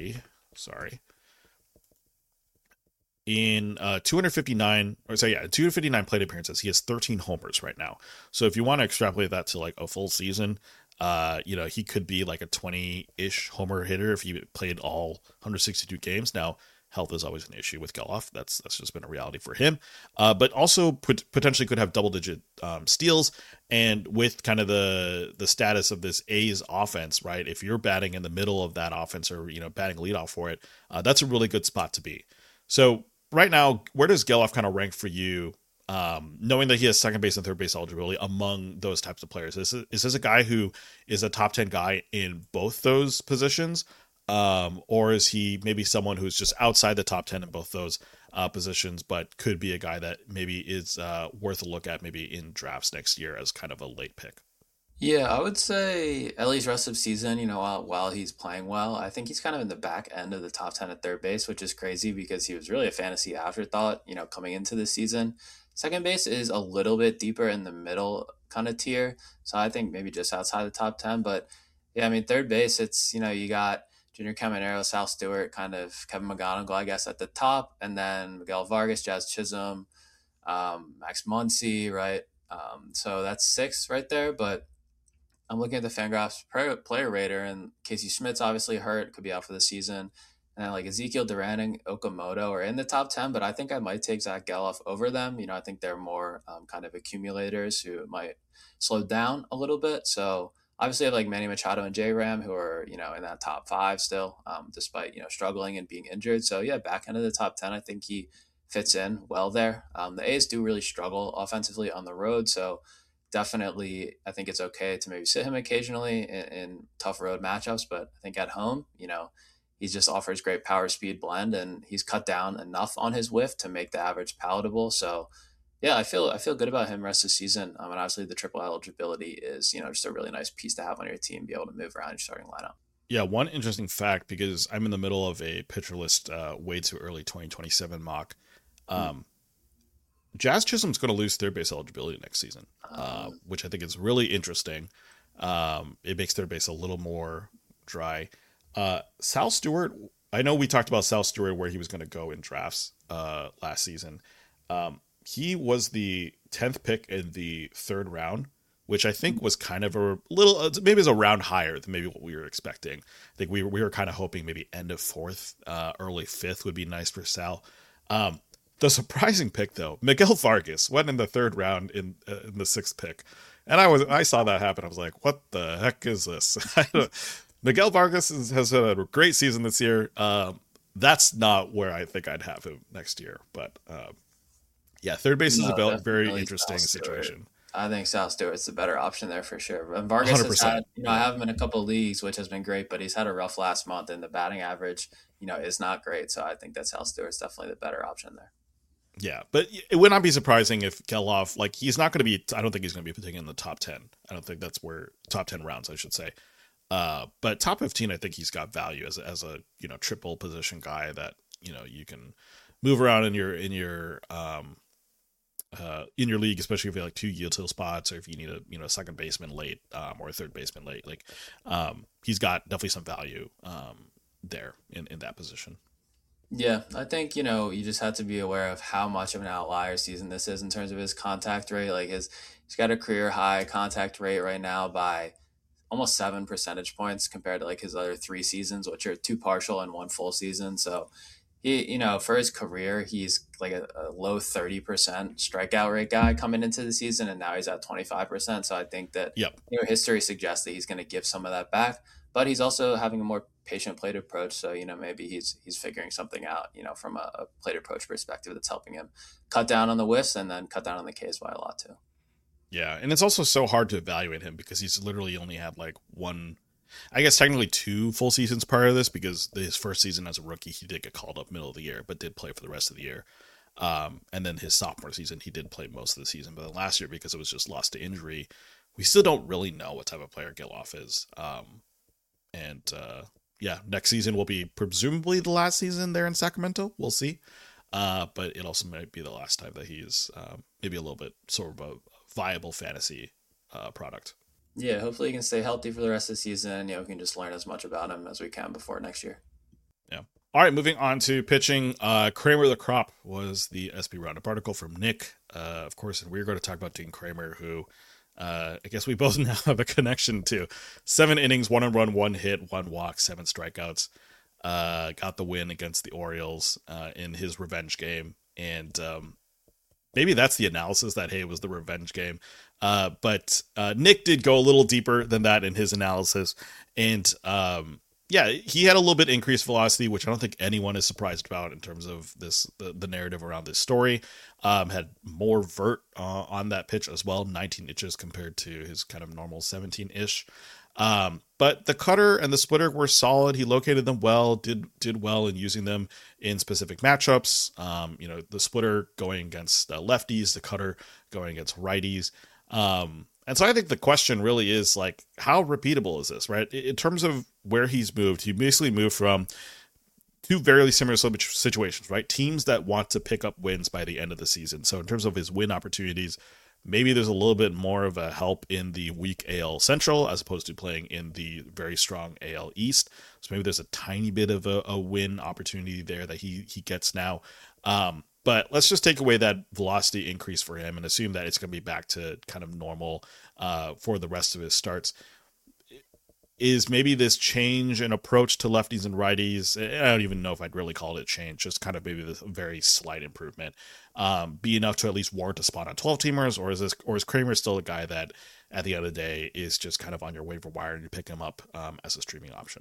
in 259 plate appearances, he has 13 homers right now. So if you want to extrapolate that to like a full season, he could be like a 20-ish homer hitter if he played all 162 games. Now, health is always an issue with Geloff. That's just been a reality for him. But also potentially could have double-digit steals. And with kind of the status of this A's offense, right? If you're batting in the middle of that offense or batting leadoff for it, that's a really good spot to be. So right now, where does Geloff kind of rank for you? Knowing that he has second base and third base eligibility among those types of players, is this a guy who is a top 10 guy in both those positions? Or is he maybe someone who's just outside the top 10 in both those positions, but could be a guy that maybe is worth a look at maybe in drafts next year as kind of a late pick? Yeah, I would say at least rest of season, while he's playing well, I think he's kind of in the back end of the top 10 at third base, which is crazy because he was really a fantasy afterthought, coming into the season. Second base is a little bit deeper in the middle kind of tier. So I think maybe just outside the top 10. But yeah, I mean, third base, it's, you got Junior Caminero, Sal Stewart, kind of Kevin McGonigal, I guess, at the top. And then Miguel Vargas, Jazz Chisholm, Max Muncy, right? So that's 6 right there. But I'm looking at the Fangraphs player rater, and Casey Schmidt's obviously hurt, could be out for the season. And then like Ezekiel Duran and Okamoto are in the top 10, but I think I might take Zach Geloff over them. I think they're more kind of accumulators who might slow down a little bit. So obviously I have like Manny Machado and J Ram who are, in that top 5 still, despite, struggling and being injured. So yeah, back end of the top 10, I think he fits in well there. The A's do really struggle offensively on the road. So definitely, I think it's okay to maybe sit him occasionally in tough road matchups, but I think at home, he just offers great power speed blend, and he's cut down enough on his whiff to make the average palatable. So, yeah, I feel good about him rest of the season. And obviously, the triple eligibility is just a really nice piece to have on your team, be able to move around your starting lineup. Yeah, one interesting fact, because I'm in the middle of a pitcher list way too early 2027 mock. Jazz Chisholm's going to lose third base eligibility next season, which I think is really interesting. It makes third base a little more dry. Sal Stewart, I know we talked about Sal Stewart where he was going to go in drafts last season. He was the 10th pick in the 3rd round, which I think was kind of a little, maybe is a round higher than maybe what we were expecting. I think we were kind of hoping maybe end of 4th, early 5th would be nice for Sal. The surprising pick, though, Miguel Vargas went in the 3rd round in the 6th pick, and I saw that happen. I was like, "What the heck is this?" Miguel Vargas has had a great season this year. That's not where I think I'd have him next year, but yeah, third base is a very interesting situation. I think Sal Stewart's the better option there for sure. And Vargas 100%. has had, I have him in a couple of leagues, which has been great, but he's had a rough last month, and the batting average, is not great. So I think that Sal Stewart's definitely the better option there. Yeah, but it would not be surprising if Geloff, like, he's not going to be, I don't think he's going to be taken in the top 10. I don't think that's where, top 10 rounds, I should say. But top 15, I think he's got value as a triple position guy that, you can move around in your in your league, especially if you have like 2 util spots, or if you need a second baseman late, or a third baseman late. Like, he's got definitely some value there in that position. Yeah, I think, you just have to be aware of how much of an outlier season this is in terms of his contact rate. Like he's got a career high contact rate right now by almost 7 percentage points compared to like his other 3 seasons, which are 2 partial and 1 full season. So for his career, he's like a low 30% strikeout rate guy coming into the season, and now he's at 25%. So I think that, Yep. history suggests that he's going to give some of that back, but he's also having a more patient plate approach. So, maybe he's figuring something out, from a plate approach perspective that's helping him cut down on the whiffs and then cut down on the Ks by a lot too. Yeah, and it's also so hard to evaluate him because he's literally only had like one, I guess technically 2 full seasons prior to this, because his first season as a rookie, he did get called up middle of the year, but did play for the rest of the year. And then his sophomore season, he did play most of the season. But then last year, because it was just lost to injury, we still don't really know what type of player Geloff is. Yeah, next season will be presumably the last season there in Sacramento. We'll see. But it also might be the last time that he's maybe a little bit sort of a viable fantasy product. Yeah, hopefully he can stay healthy for the rest of the season. We can just learn as much about him as we can before next year. Yeah. All right, moving on to pitching. Kramer the Crop was the SB Roundup article from Nick, of course, and we're going to talk about Dean Kramer, who I guess we both now have a connection to. 7 innings, 1 run, 1 hit, 1 walk, 7 strikeouts. Got the win against the Orioles in his revenge game, and maybe that's the analysis, that, hey, it was the revenge game. But Nick did go a little deeper than that in his analysis. And yeah, he had a little bit increased velocity, which I don't think anyone is surprised about in terms of the narrative around this story. Had more vert on that pitch as well, 19 inches compared to his kind of normal 17-ish. But the cutter and the splitter were solid. He located them well, did well in using them in specific matchups. The splitter going against lefties, the cutter going against righties. And so I think the question really is, like, how repeatable is this, right? In terms of where he's moved, he basically moved from 2 very similar situations, right? Teams that want to pick up wins by the end of the season. So in terms of his win opportunities, maybe there's a little bit more of a help in the weak AL Central as opposed to playing in the very strong AL East. So maybe there's a tiny bit of a win opportunity there that he gets now. But let's just take away that velocity increase for him and assume that it's going to be back to kind of normal for the rest of his starts. Is maybe this change in approach to lefties and righties, I don't even know if I'd really call it a change, just kind of maybe this very slight improvement, be enough to at least warrant a spot on 12-teamers, or is Kramer still a guy that at the end of the day is just kind of on your waiver wire and you pick him up as a streaming option?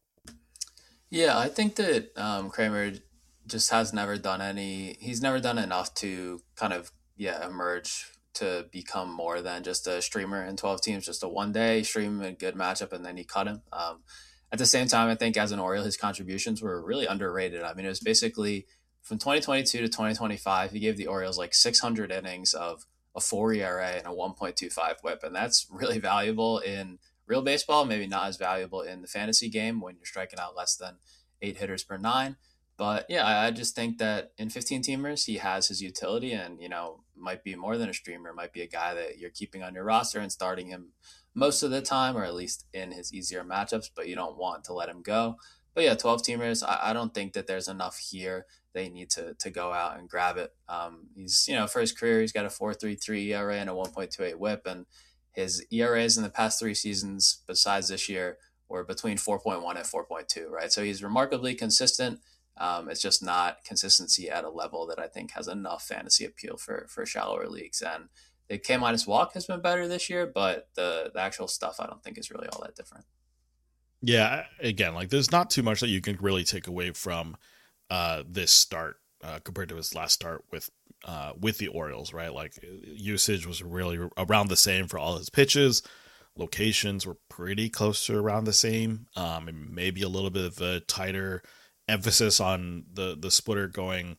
Yeah, I think that Kramer just he's never done enough to kind of, emerge to become more than just a streamer in 12 teams, just a 1-day stream, a good matchup, and then you cut him. At the same time, I think as an Oriole, his contributions were really underrated. I mean, it was basically from 2022 to 2025, he gave the Orioles like 600 innings of a 4 ERA and a 1.25 whip. And that's really valuable in real baseball, maybe not as valuable in the fantasy game when you're striking out less than 8 hitters per 9. But yeah, I just think that in 15 teamers, he has his utility and, might be more than a streamer, might be a guy that you're keeping on your roster and starting him most of the time, or at least in his easier matchups, but you don't want to let him go. But yeah, 12 teamers, I don't think that there's enough here. They need to go out and grab it. He's, for his career, he's got a 4.33 ERA and a 1.28 whip. And his ERAs in the past 3 seasons, besides this year, were between 4.1 and 4.2, right? So he's remarkably consistent. It's just not consistency at a level that I think has enough fantasy appeal for shallower leagues. And the K minus walk has been better this year, but the actual stuff I don't think is really all that different. Yeah, again, like there's not too much that you can really take away from this start compared to his last start with the Orioles, right? Like usage was really around the same for all his pitches. Locations were pretty close to around the same. And maybe a little bit of a tighter emphasis on the splitter going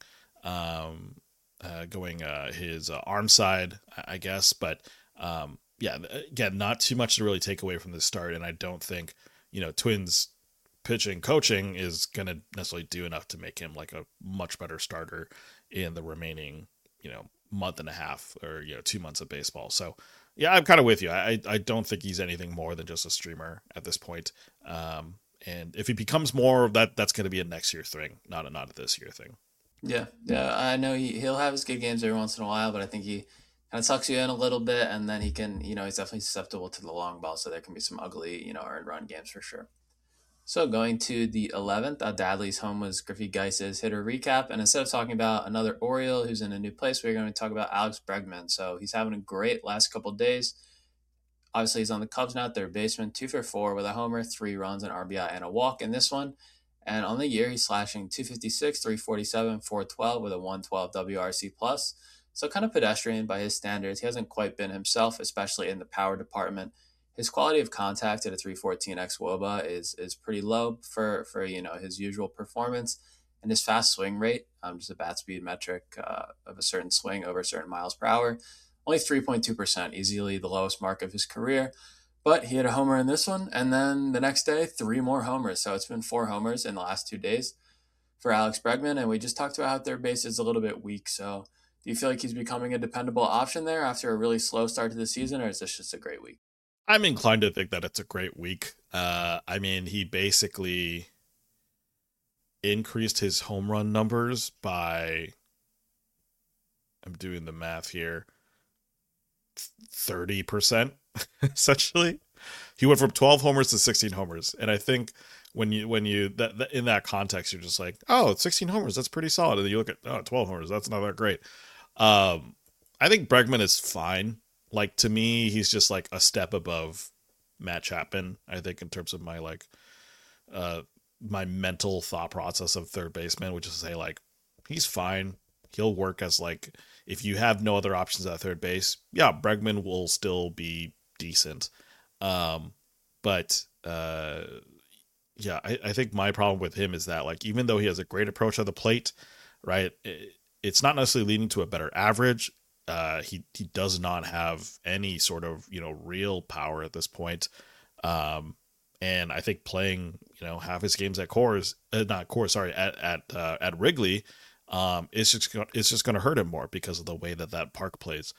his arm side, I guess. But yeah, again, not too much to really take away from this start. And I don't think, Twins pitching coaching is going to necessarily do enough to make him like a much better starter in the remaining, month and a half or 2 months of baseball. So yeah, I'm kind of with you. I don't think he's anything more than just a streamer at this point. And if he becomes more, that's going to be a next year thing, not a this year thing. Yeah, yeah. I know he'll have his good games every once in a while, but I think he kind of sucks you in a little bit, and then he can, he's definitely susceptible to the long ball, so there can be some ugly, earned run games for sure. So going to the 11th, Dadley's home was Griffey Geiss's hitter recap. And instead of talking about another Oriole who's in a new place, we're going to talk about Alex Bregman. So he's having a great last couple days. Obviously, he's on the Cubs now, third baseman, 2 for 4 with a homer, 3 runs, an RBI, and a walk in this one. And on the year, he's slashing 256, 347, 412 with a 112 WRC plus. So kind of pedestrian by his standards. He hasn't quite been himself, especially in the power department. His quality of contact at a 314 x WOBA is pretty low for his usual performance, and his fast swing rate, just a bat speed metric of a certain swing over certain miles per hour, only 3.2%, easily the lowest mark of his career. But he had a homer in this one, and then the next day, 3 more homers. So it's been 4 homers in the last 2 days for Alex Bregman, and we just talked about how third base is a little bit weak. So do you feel like he's becoming a dependable option there after a really slow start to the season, or is this just a great week? I'm inclined to think that it's a great week. He basically increased his home run numbers by, I'm doing the math here, 30%, essentially. He went from 12 homers to 16 homers. And I think when you in that context, you're just like, oh, it's 16 homers, that's pretty solid. And then you look at 12 homers, that's not that great. I think Bregman is fine. Like, to me, he's just like a step above Matt Chapman, I think, in terms of my my mental thought process of third baseman, which is to say, like, he's fine. He'll work as, like, if you have no other options at third base, yeah, Bregman will still be decent. But I think my problem with him is that, like, even though he has a great approach at the plate, right, it's not necessarily leading to a better average. He does not have any sort of real power at this point, and I think playing half his games at at Wrigley, it's just going to hurt him more because of the way that park plays.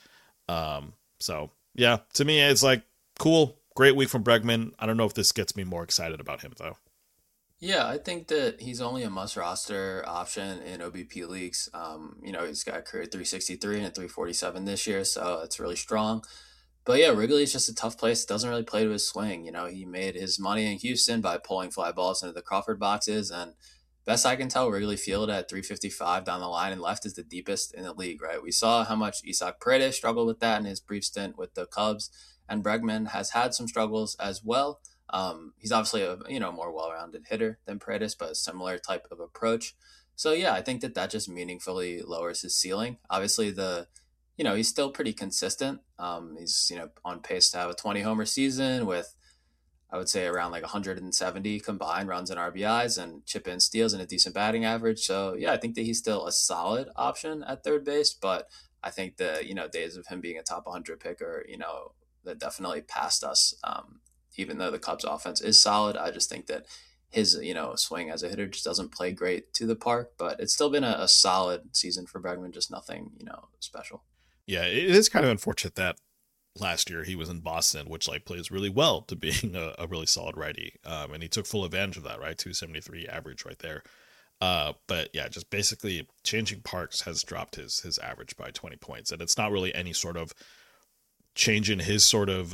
So yeah, to me it's like, cool, great week from Bregman. I don't know if this gets me more excited about him though. Yeah, I think that he's only a must roster option in OBP leagues. He's got a career 363 and a 347 this year, so it's really strong. But yeah, Wrigley is just a tough place. It doesn't really play to his swing. He made his money in Houston by pulling fly balls into the Crawford boxes, and best I can tell, Wrigley Field at 355 down the line and left is the deepest in the league, right? We saw how much Isaac Paredes struggled with that in his brief stint with the Cubs, and Bregman has had some struggles as well. He's obviously a more well-rounded hitter than Paredes, but a similar type of approach. So yeah, I think that just meaningfully lowers his ceiling. Obviously, he's still pretty consistent. He's on pace to have a 20 homer season with, I would say, around like 170 combined runs and RBIs and chip in steals and a decent batting average. So yeah, I think that he's still a solid option at third base, but I think the days of him being a top 100 picker, that definitely passed us. Even though the Cubs offense is solid, I just think that his, swing as a hitter just doesn't play great to the park, but it's still been a solid season for Bregman, just nothing, special. Yeah, it is kind of unfortunate that last year he was in Boston, which like plays really well to being a really solid righty. And he took full advantage of that, right? 273 average right there. But yeah, just basically changing parks has dropped his average by 20 points. And it's not really any sort of change in his sort of,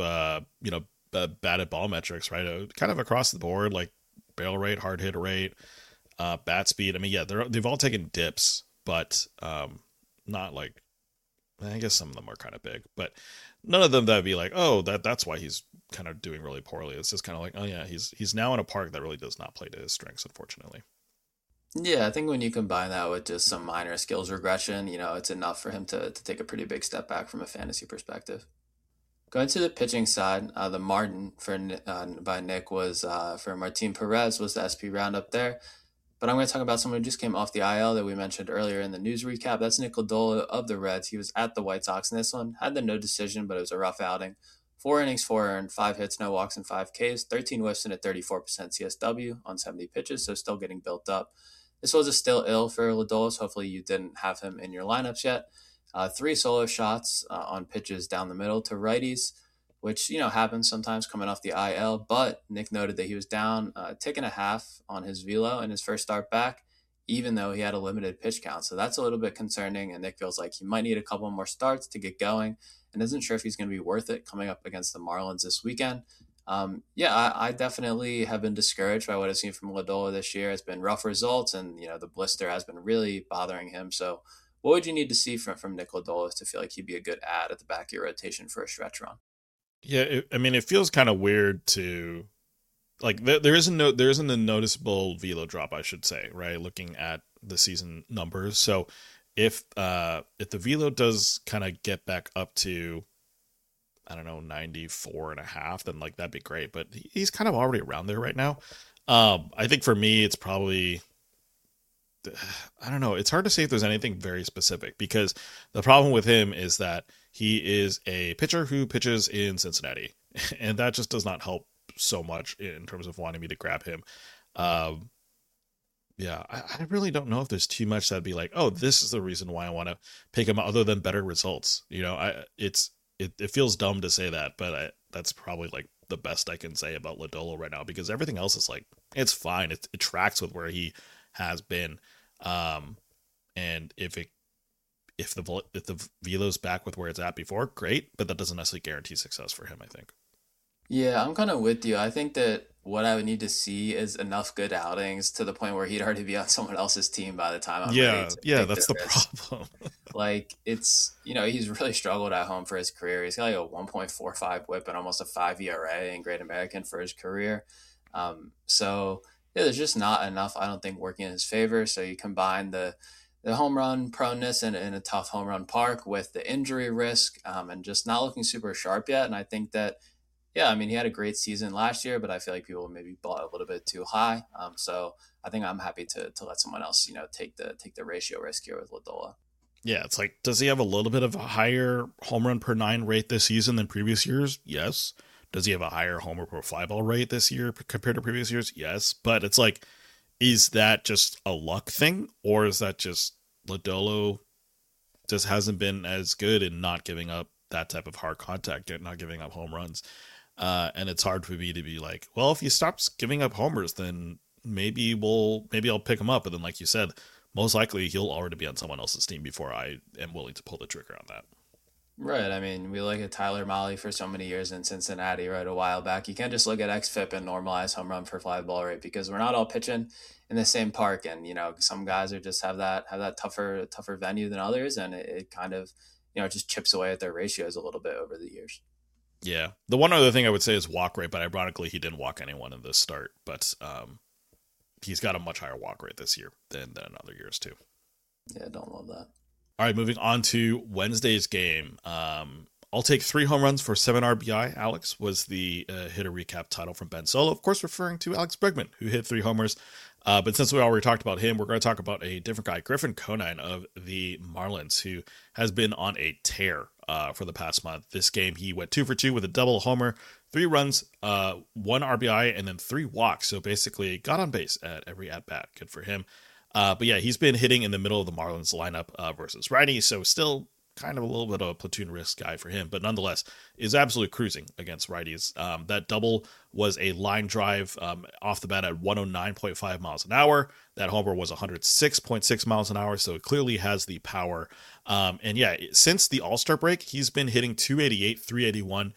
batted ball metrics, right? Kind of across the board, like barrel rate, hard hit rate, bat speed. I mean, yeah, they've all taken dips, but not like, I guess some of them are kind of big, but none of them that would be like, oh, that's why he's kind of doing really poorly. It's just kind of like, oh yeah, he's now in a park that really does not play to his strengths, unfortunately. Yeah, I think when you combine that with just some minor skills regression, it's enough for him to take a pretty big step back from a fantasy perspective. Going to the pitching side, the Martin by Nick was for Martin Perez was the SP roundup there. But I'm going to talk about someone who just came off the IL that we mentioned earlier in the news recap. That's Nick Lodolo of the Reds. He was at the White Sox in this one. Had the no decision, but it was a rough outing. 4 innings, 4 earned, 5 hits, no walks, and 5 Ks. 13 whiffs and a 34% CSW on 70 pitches, so still getting built up. This was a still ill for Lodolo, so hopefully you didn't have him in your lineups yet. Three solo shots on pitches down the middle to righties, which, happens sometimes coming off the IL. But Nick noted that he was down a tick and a half on his velo in his first start back, even though he had a limited pitch count. So that's a little bit concerning. And Nick feels like he might need a couple more starts to get going and isn't sure if he's going to be worth it coming up against the Marlins this weekend. I definitely have been discouraged by what I've seen from Lodolo this year. It's been rough results, and the blister has been really bothering him. So, what would you need to see from Nick Lodolo to feel like he'd be a good add at the back of your rotation for a stretch run? Yeah, it feels kind of weird to like there isn't a noticeable velo drop, I should say, right? Looking at the season numbers, so if the velo does kind of get back up to, I don't know, 94 and a half, then like that'd be great. But he's kind of already around there right now. I think for me, it's probably, I don't know. It's hard to say if there's anything very specific because the problem with him is that he is a pitcher who pitches in Cincinnati, and that just does not help so much in terms of wanting me to grab him. Um, yeah, I really don't know if there's too much that'd be like, oh, this is the reason why I want to pick him other than better results. It feels dumb to say that, but that's probably like the best I can say about Lodolo right now because everything else is like, it's fine. It tracks with where he has been. Um, and if the velo's back with where it's at before, great, but that doesn't necessarily guarantee success for him, I think. Yeah, I'm kind of with you. I think that what I would need to see is enough good outings to the point where he'd already be on someone else's team by the time I'm ready Yeah, to yeah, take the that's the risk. problem. Like he's really struggled at home for his career. He's got like a 1.45 WHIP and almost a 5 ERA in Great American for his career. So yeah, there's just not enough, I don't think, working in his favor. So you combine the home run proneness in a tough home run park with the injury risk, and just not looking super sharp yet. And I think that, yeah, I mean, he had a great season last year, but I feel like people maybe bought a little bit too high. So I think I'm happy to let someone else, take the ratio risk here with Ladola. Yeah, it's like, does he have a little bit of a higher home run per nine rate this season than previous years? Yes. Does he have a higher homer per fly ball rate this year compared to previous years? Yes. But it's like, is that just a luck thing, or is that just Lodolo just hasn't been as good in not giving up that type of hard contact, not giving up home runs? And it's hard for me to be like, well, if he stops giving up homers, then maybe I'll pick him up. But then, like you said, most likely he'll already be on someone else's team before I am willing to pull the trigger on that. Right. I mean, we look at Tyler Molly for so many years in Cincinnati, right? A while back. You can't just look at XFIP and normalize home run per fly ball rate because we're not all pitching in the same park. And, some guys are just have that tougher venue than others. And it kind of, just chips away at their ratios a little bit over the years. Yeah. The one other thing I would say is walk rate, but ironically, he didn't walk anyone in this start. But he's got a much higher walk rate this year than in other years, too. Yeah, don't love that. All right, moving on to Wednesday's game. I'll take 3 home runs for 7 RBI. Alex was the hitter recap title from Ben Solo, of course, referring to Alex Bregman, who hit 3 homers. But since we already talked about him, we're going to talk about a different guy, Griffin Conine of the Marlins, who has been on a tear for the past month. This game, he went 2 for 2 with a double homer, 3 runs, 1 RBI, and then 3 walks. So basically, got on base at every at bat. Good for him. But yeah, he's been hitting in the middle of the Marlins lineup versus righty, so still kind of a little bit of a platoon risk guy for him, but nonetheless is absolutely cruising against righties. That double was a line drive off the bat at 109.5 miles an hour. That homer was 106.6 miles an hour, so it clearly has the power. And yeah, since the All-Star break, he's been hitting 288, 381,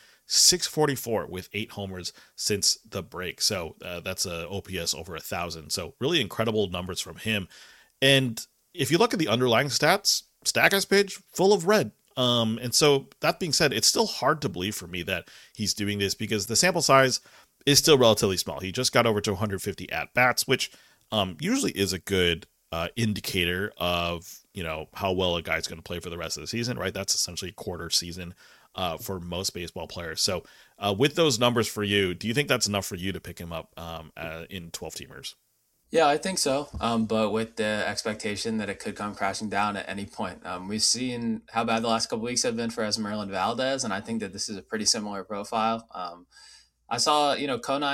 644 with 8 homers since the break. So that's a OPS over 1,000. So really incredible numbers from him. And if you look at the underlying stats, Statcast page full of red. And so that being said, it's still hard to believe for me that he's doing this because the sample size is still relatively small. He just got over to 150 at bats, which usually is a good indicator of, how well a guy's going to play for the rest of the season, right? That's essentially a quarter season for most baseball players. So with those numbers for you, do you think that's enough for you to pick him up in 12 teamers? Yeah, I think so. But with the expectation that it could come crashing down at any point. We've seen how bad the last couple weeks have been for Esmeralda Valdez, and I think that this is a pretty similar profile. I saw, Conine,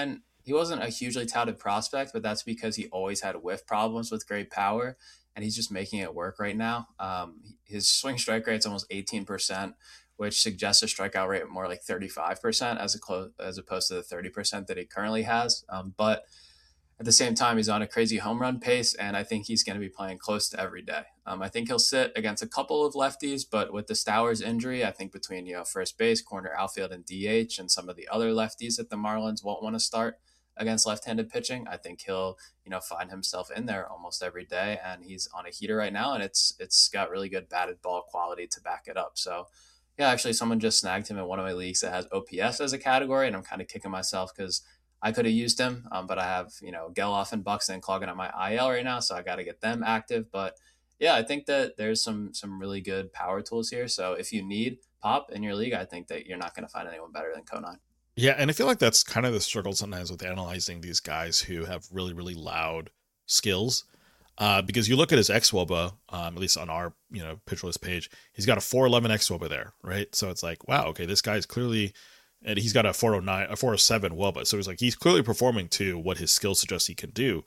he wasn't a hugely touted prospect, but that's because he always had whiff problems with great power, and he's just making it work right now. His swing strike rate's almost 18%, which suggests a strikeout rate of more like 35% as opposed to the 30% that he currently has. But at the same time, he's on a crazy home run pace, and I think he's going to be playing close to every day. I think he'll sit against a couple of lefties, but with the Stowers injury, I think between first base, corner, outfield, and DH, and some of the other lefties that the Marlins won't want to start against left-handed pitching, I think he'll find himself in there almost every day, and he's on a heater right now, and it's got really good batted ball quality to back it up. So yeah, actually, someone just snagged him in one of my leagues that has OPS as a category, and I'm kind of kicking myself because I could have used him, but I have, Geloff and Buxton clogging up my IL right now, so I got to get them active. But yeah, I think that there's some really good power tools here. So if you need pop in your league, I think that you're not going to find anyone better than Konine. Yeah, and I feel like that's kind of the struggle sometimes with analyzing these guys who have really, really loud skills. Because you look at his xwOBA, at least on our pitch list page, he's got a 411 xwOBA there, right? So it's like, wow, okay, this guy's clearly, and he's got a 409, a 407 wOBA. So it's like he's clearly performing to what his skill suggests he can do.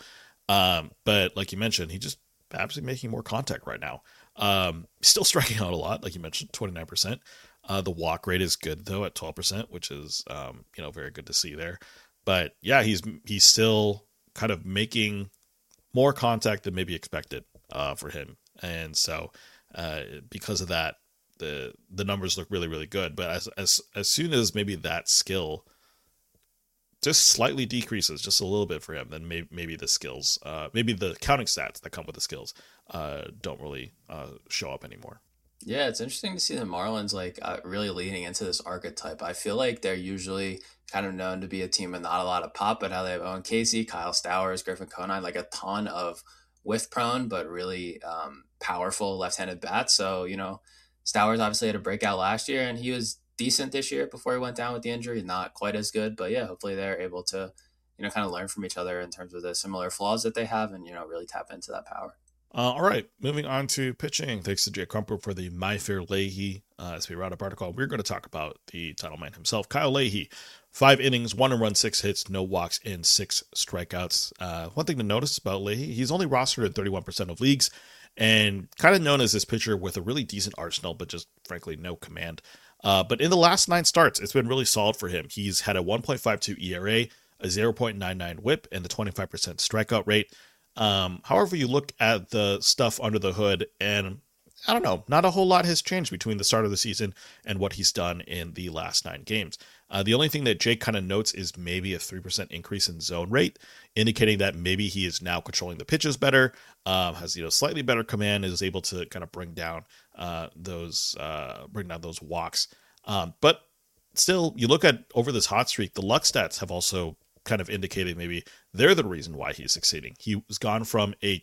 But like you mentioned, he just absolutely making more contact right now. Still striking out a lot, like you mentioned, 29%. The walk rate is good though at 12%, which is very good to see there. But yeah, he's still kind of making more contact than maybe expected for him, and so because of that, the numbers look really, really good. But as soon as maybe that skill just slightly decreases just a little bit for him, then maybe the skills, maybe the counting stats that come with the skills don't really show up anymore. Yeah, it's interesting to see the Marlins really leaning into this archetype. I feel like they're usually kind of known to be a team with not a lot of pop, but how they have Owen Casey, Kyle Stowers, Griffin Konine, like a ton of whiff prone, but really powerful left-handed bats. So, Stowers obviously had a breakout last year, and he was decent this year before he went down with the injury. Not quite as good, but yeah, hopefully they're able to, kind of learn from each other in terms of the similar flaws that they have and, really tap into that power. All right, moving on to pitching. Thanks to Jay Crumper for the My Fair Leahy SP Roundup article. We're going to talk about the title man himself, Kyle Leahy. 5 innings, 1 run, 6 hits, no walks, and 6 strikeouts. One thing to notice about Leahy, he's only rostered in 31% of leagues, and kind of known as this pitcher with a really decent arsenal, but just frankly no command. But in the last 9 starts, it's been really solid for him. He's had a 1.52 ERA, a 0.99 WHIP, and a 25% strikeout rate. However, you look at the stuff under the hood, and I don't know, not a whole lot has changed between the start of the season and what he's done in the last 9 games. The only thing that Jake kind of notes is maybe a 3% increase in zone rate, indicating that maybe he is now controlling the pitches better, has slightly better command, is able to kind of bring down those walks. But still, you look at over this hot streak, the luck stats have also kind of indicated maybe they're the reason why he's succeeding. He went from a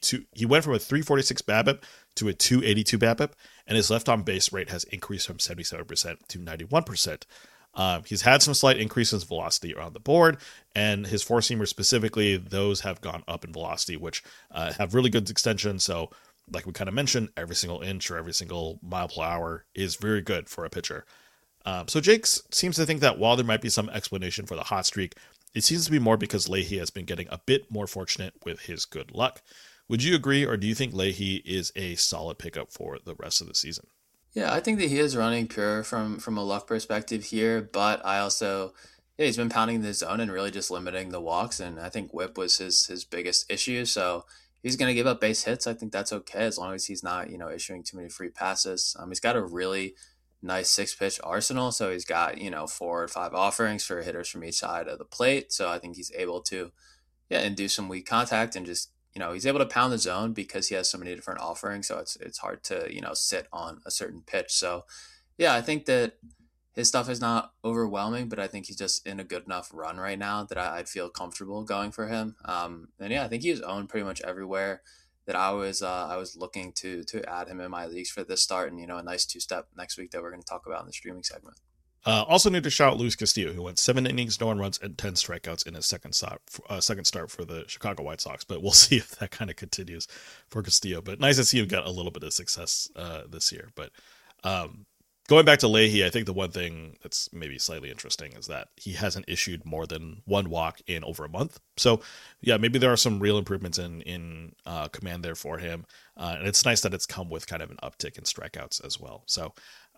346 BABIP to a 282 BABIP, and his left on base rate has increased from 77% to 91%. He's had some slight increases in velocity around the board, and his four seamers specifically, those have gone up in velocity, which have really good extension. So like we kind of mentioned, every single inch or every single mile per hour is very good for a pitcher. So Jake seems to think that while there might be some explanation for the hot streak, it seems to be more because Leahy has been getting a bit more fortunate with his good luck. Would you agree, or do you think Leahy is a solid pickup for the rest of the season? Yeah, I think that he is running pure from a luck perspective here, but I also, he's been pounding the zone and really just limiting the walks, and I think whip was his biggest issue, so he's going to give up base hits. I think that's okay as long as he's not, issuing too many free passes. He's got a really nice 6-pitch arsenal, so he's got 4 or 5 offerings for hitters from each side of the plate, so I think he's able to induce some weak contact and just he's able to pound the zone because he has so many different offerings, so it's hard to sit on a certain pitch. So yeah, I think that his stuff is not overwhelming, but I think he's just in a good enough run right now that I'd feel comfortable going for him. And yeah, I think he's owned pretty much everywhere that I was looking to add him in my leagues for this start, and a nice 2-step next week that we're going to talk about in the streaming segment. Also need to shout out Luis Castillo, who went 7 innings, no runs, and 10 strikeouts in his second start for the Chicago White Sox. But we'll see if that kind of continues for Castillo. But nice to see him get a little bit of success this year. But Going back to Leahy, I think the one thing that's maybe slightly interesting is that he hasn't issued more than one walk in over a month. So, yeah, maybe there are some real improvements in command there for him. And it's nice that it's come with kind of an uptick in strikeouts as well. So,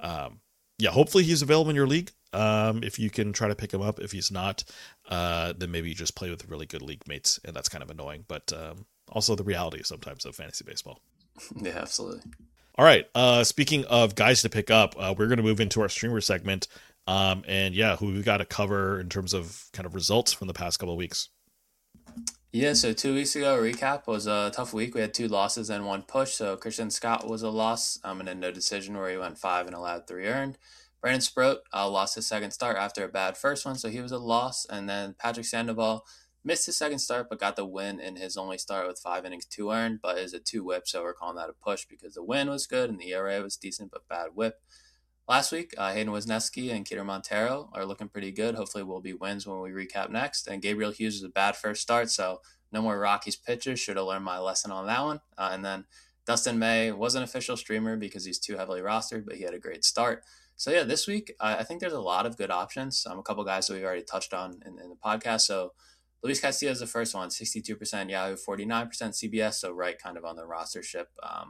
yeah, hopefully he's available in your league. If you can try to pick him up. If he's not, then maybe you just play with really good league mates, and that's kind of annoying. But also the reality sometimes of fantasy baseball. Yeah, absolutely. All right. Speaking of guys to pick up, we're going to move into our streamer segment. And yeah, who we've got to cover in terms of kind of results from the past couple of weeks. Yeah, so 2 weeks ago, recap was a tough week. We had 2 losses and 1 push. So Christian Scott was a loss, and a no decision where he went 5 and allowed 3 earned. Brandon Sproat lost his second start after a bad first one, so he was a loss. And then Patrick Sandoval missed his second start, but got the win in his only start with 5 innings, 2 earned, but is a 2 whip, so we're calling that a push because the win was good and the ERA was decent, but bad whip. Last week, Hayden Wesneski and Keter Montero are looking pretty good. Hopefully will be wins when we recap next. And Gabriel Hughes is a bad first start, so no more Rockies pitchers. Should have learned my lesson on that one. And then Dustin May was an official streamer because he's too heavily rostered, but he had a great start. So yeah, this week, I think there's a lot of good options. A couple guys that we've already touched on in the podcast. So Luis Castillo is the first one, 62% Yahoo, 49% CBS, so right kind of on the rostership,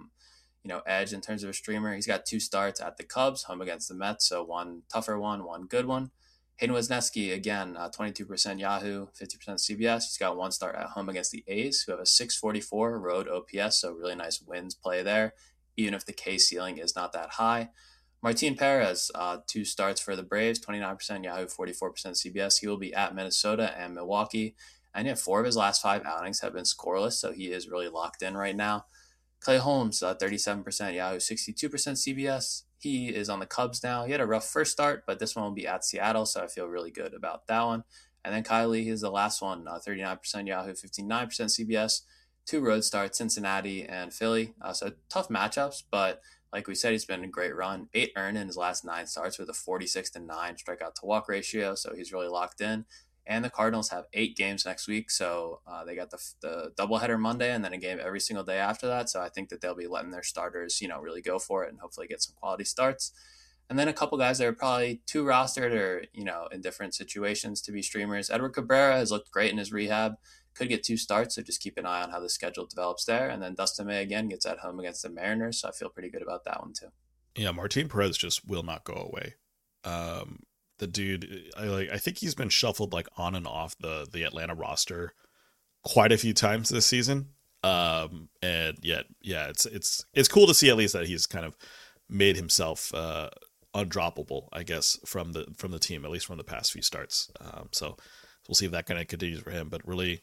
edge in terms of a streamer. He's got 2 starts at the Cubs, home against the Mets, so one tougher one good one. Hayden Wesneski, again, 22% Yahoo, 50% CBS. He's got 1 start at home against the A's, who have a 644 road OPS, so really nice wins play there, even if the K ceiling is not that high. Martin Perez, 2 starts for the Braves, 29% Yahoo, 44% CBS. He will be at Minnesota and Milwaukee. And yeah, 4 of his last 5 outings have been scoreless, so he is really locked in right now. Clay Holmes, 37% Yahoo, 62% CBS. He is on the Cubs now. He had a rough first start, but this one will be at Seattle, so I feel really good about that one. And then Kylie is the last one, 39% Yahoo, 59% CBS. 2 road starts, Cincinnati and Philly. So tough matchups, but like we said, he's been a great run. 8 earned in his last 9 starts with a 46-9 strikeout to walk ratio, so he's really locked in. And the Cardinals have 8 games next week, so they got the doubleheader Monday and then a game every single day after that. So I think that they'll be letting their starters, really go for it and hopefully get some quality starts. And then a couple guys that are probably too rostered or, in different situations to be streamers. Edward Cabrera has looked great in his rehab. Could get 2 starts, so just keep an eye on how the schedule develops there. And then Dustin May again gets at home against the Mariners, so I feel pretty good about that one too. Yeah, Martin Perez just will not go away. The dude, I think he's been shuffled like on and off the Atlanta roster quite a few times this season. And yet, yeah, it's cool to see at least that he's kind of made himself undroppable, I guess, from the team, at least from the past few starts. So we'll see if that kind of continues for him. But really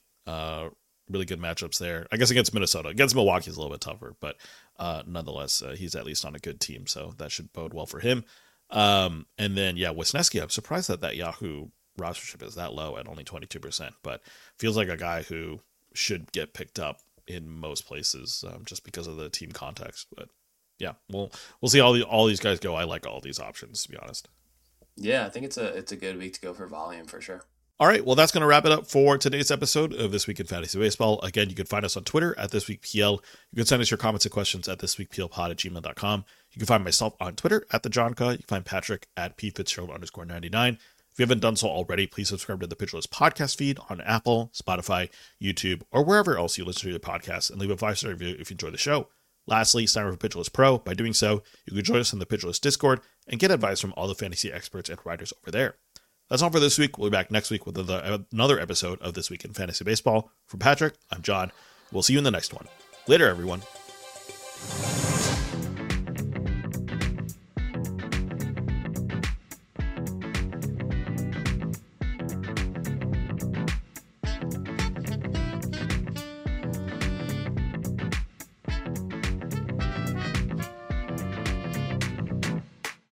good matchups there. I guess against Minnesota. Against Milwaukee is a little bit tougher, but nonetheless, he's at least on a good team, so that should bode well for him. And then, yeah, Wesneski, I'm surprised that Yahoo rostership is that low at only 22%, but feels like a guy who should get picked up in most places just because of the team context. But yeah, we'll see all these guys go. I like all these options, to be honest. Yeah, I think it's a good week to go for volume for sure. All right, well, that's going to wrap it up for today's episode of This Week in Fantasy Baseball. Again, you can find us on Twitter at ThisWeekPL. You can send us your comments and questions at thisweekplpod@gmail.com. You can find myself on Twitter at TheJohnCa. You can find Patrick at PFitzgerald_99. If you haven't done so already, please subscribe to the Pitcher List podcast feed on Apple, Spotify, YouTube, or wherever else you listen to your podcasts, and leave a 5-star review if you enjoy the show. Lastly, sign up for Pitcher List Pro. By doing so, you can join us in the Pitcher List Discord and get advice from all the fantasy experts and writers over there. That's all for this week. We'll be back next week with another episode of This Week in Fantasy Baseball. For Patrick, I'm John. We'll see you in the next one. Later, everyone.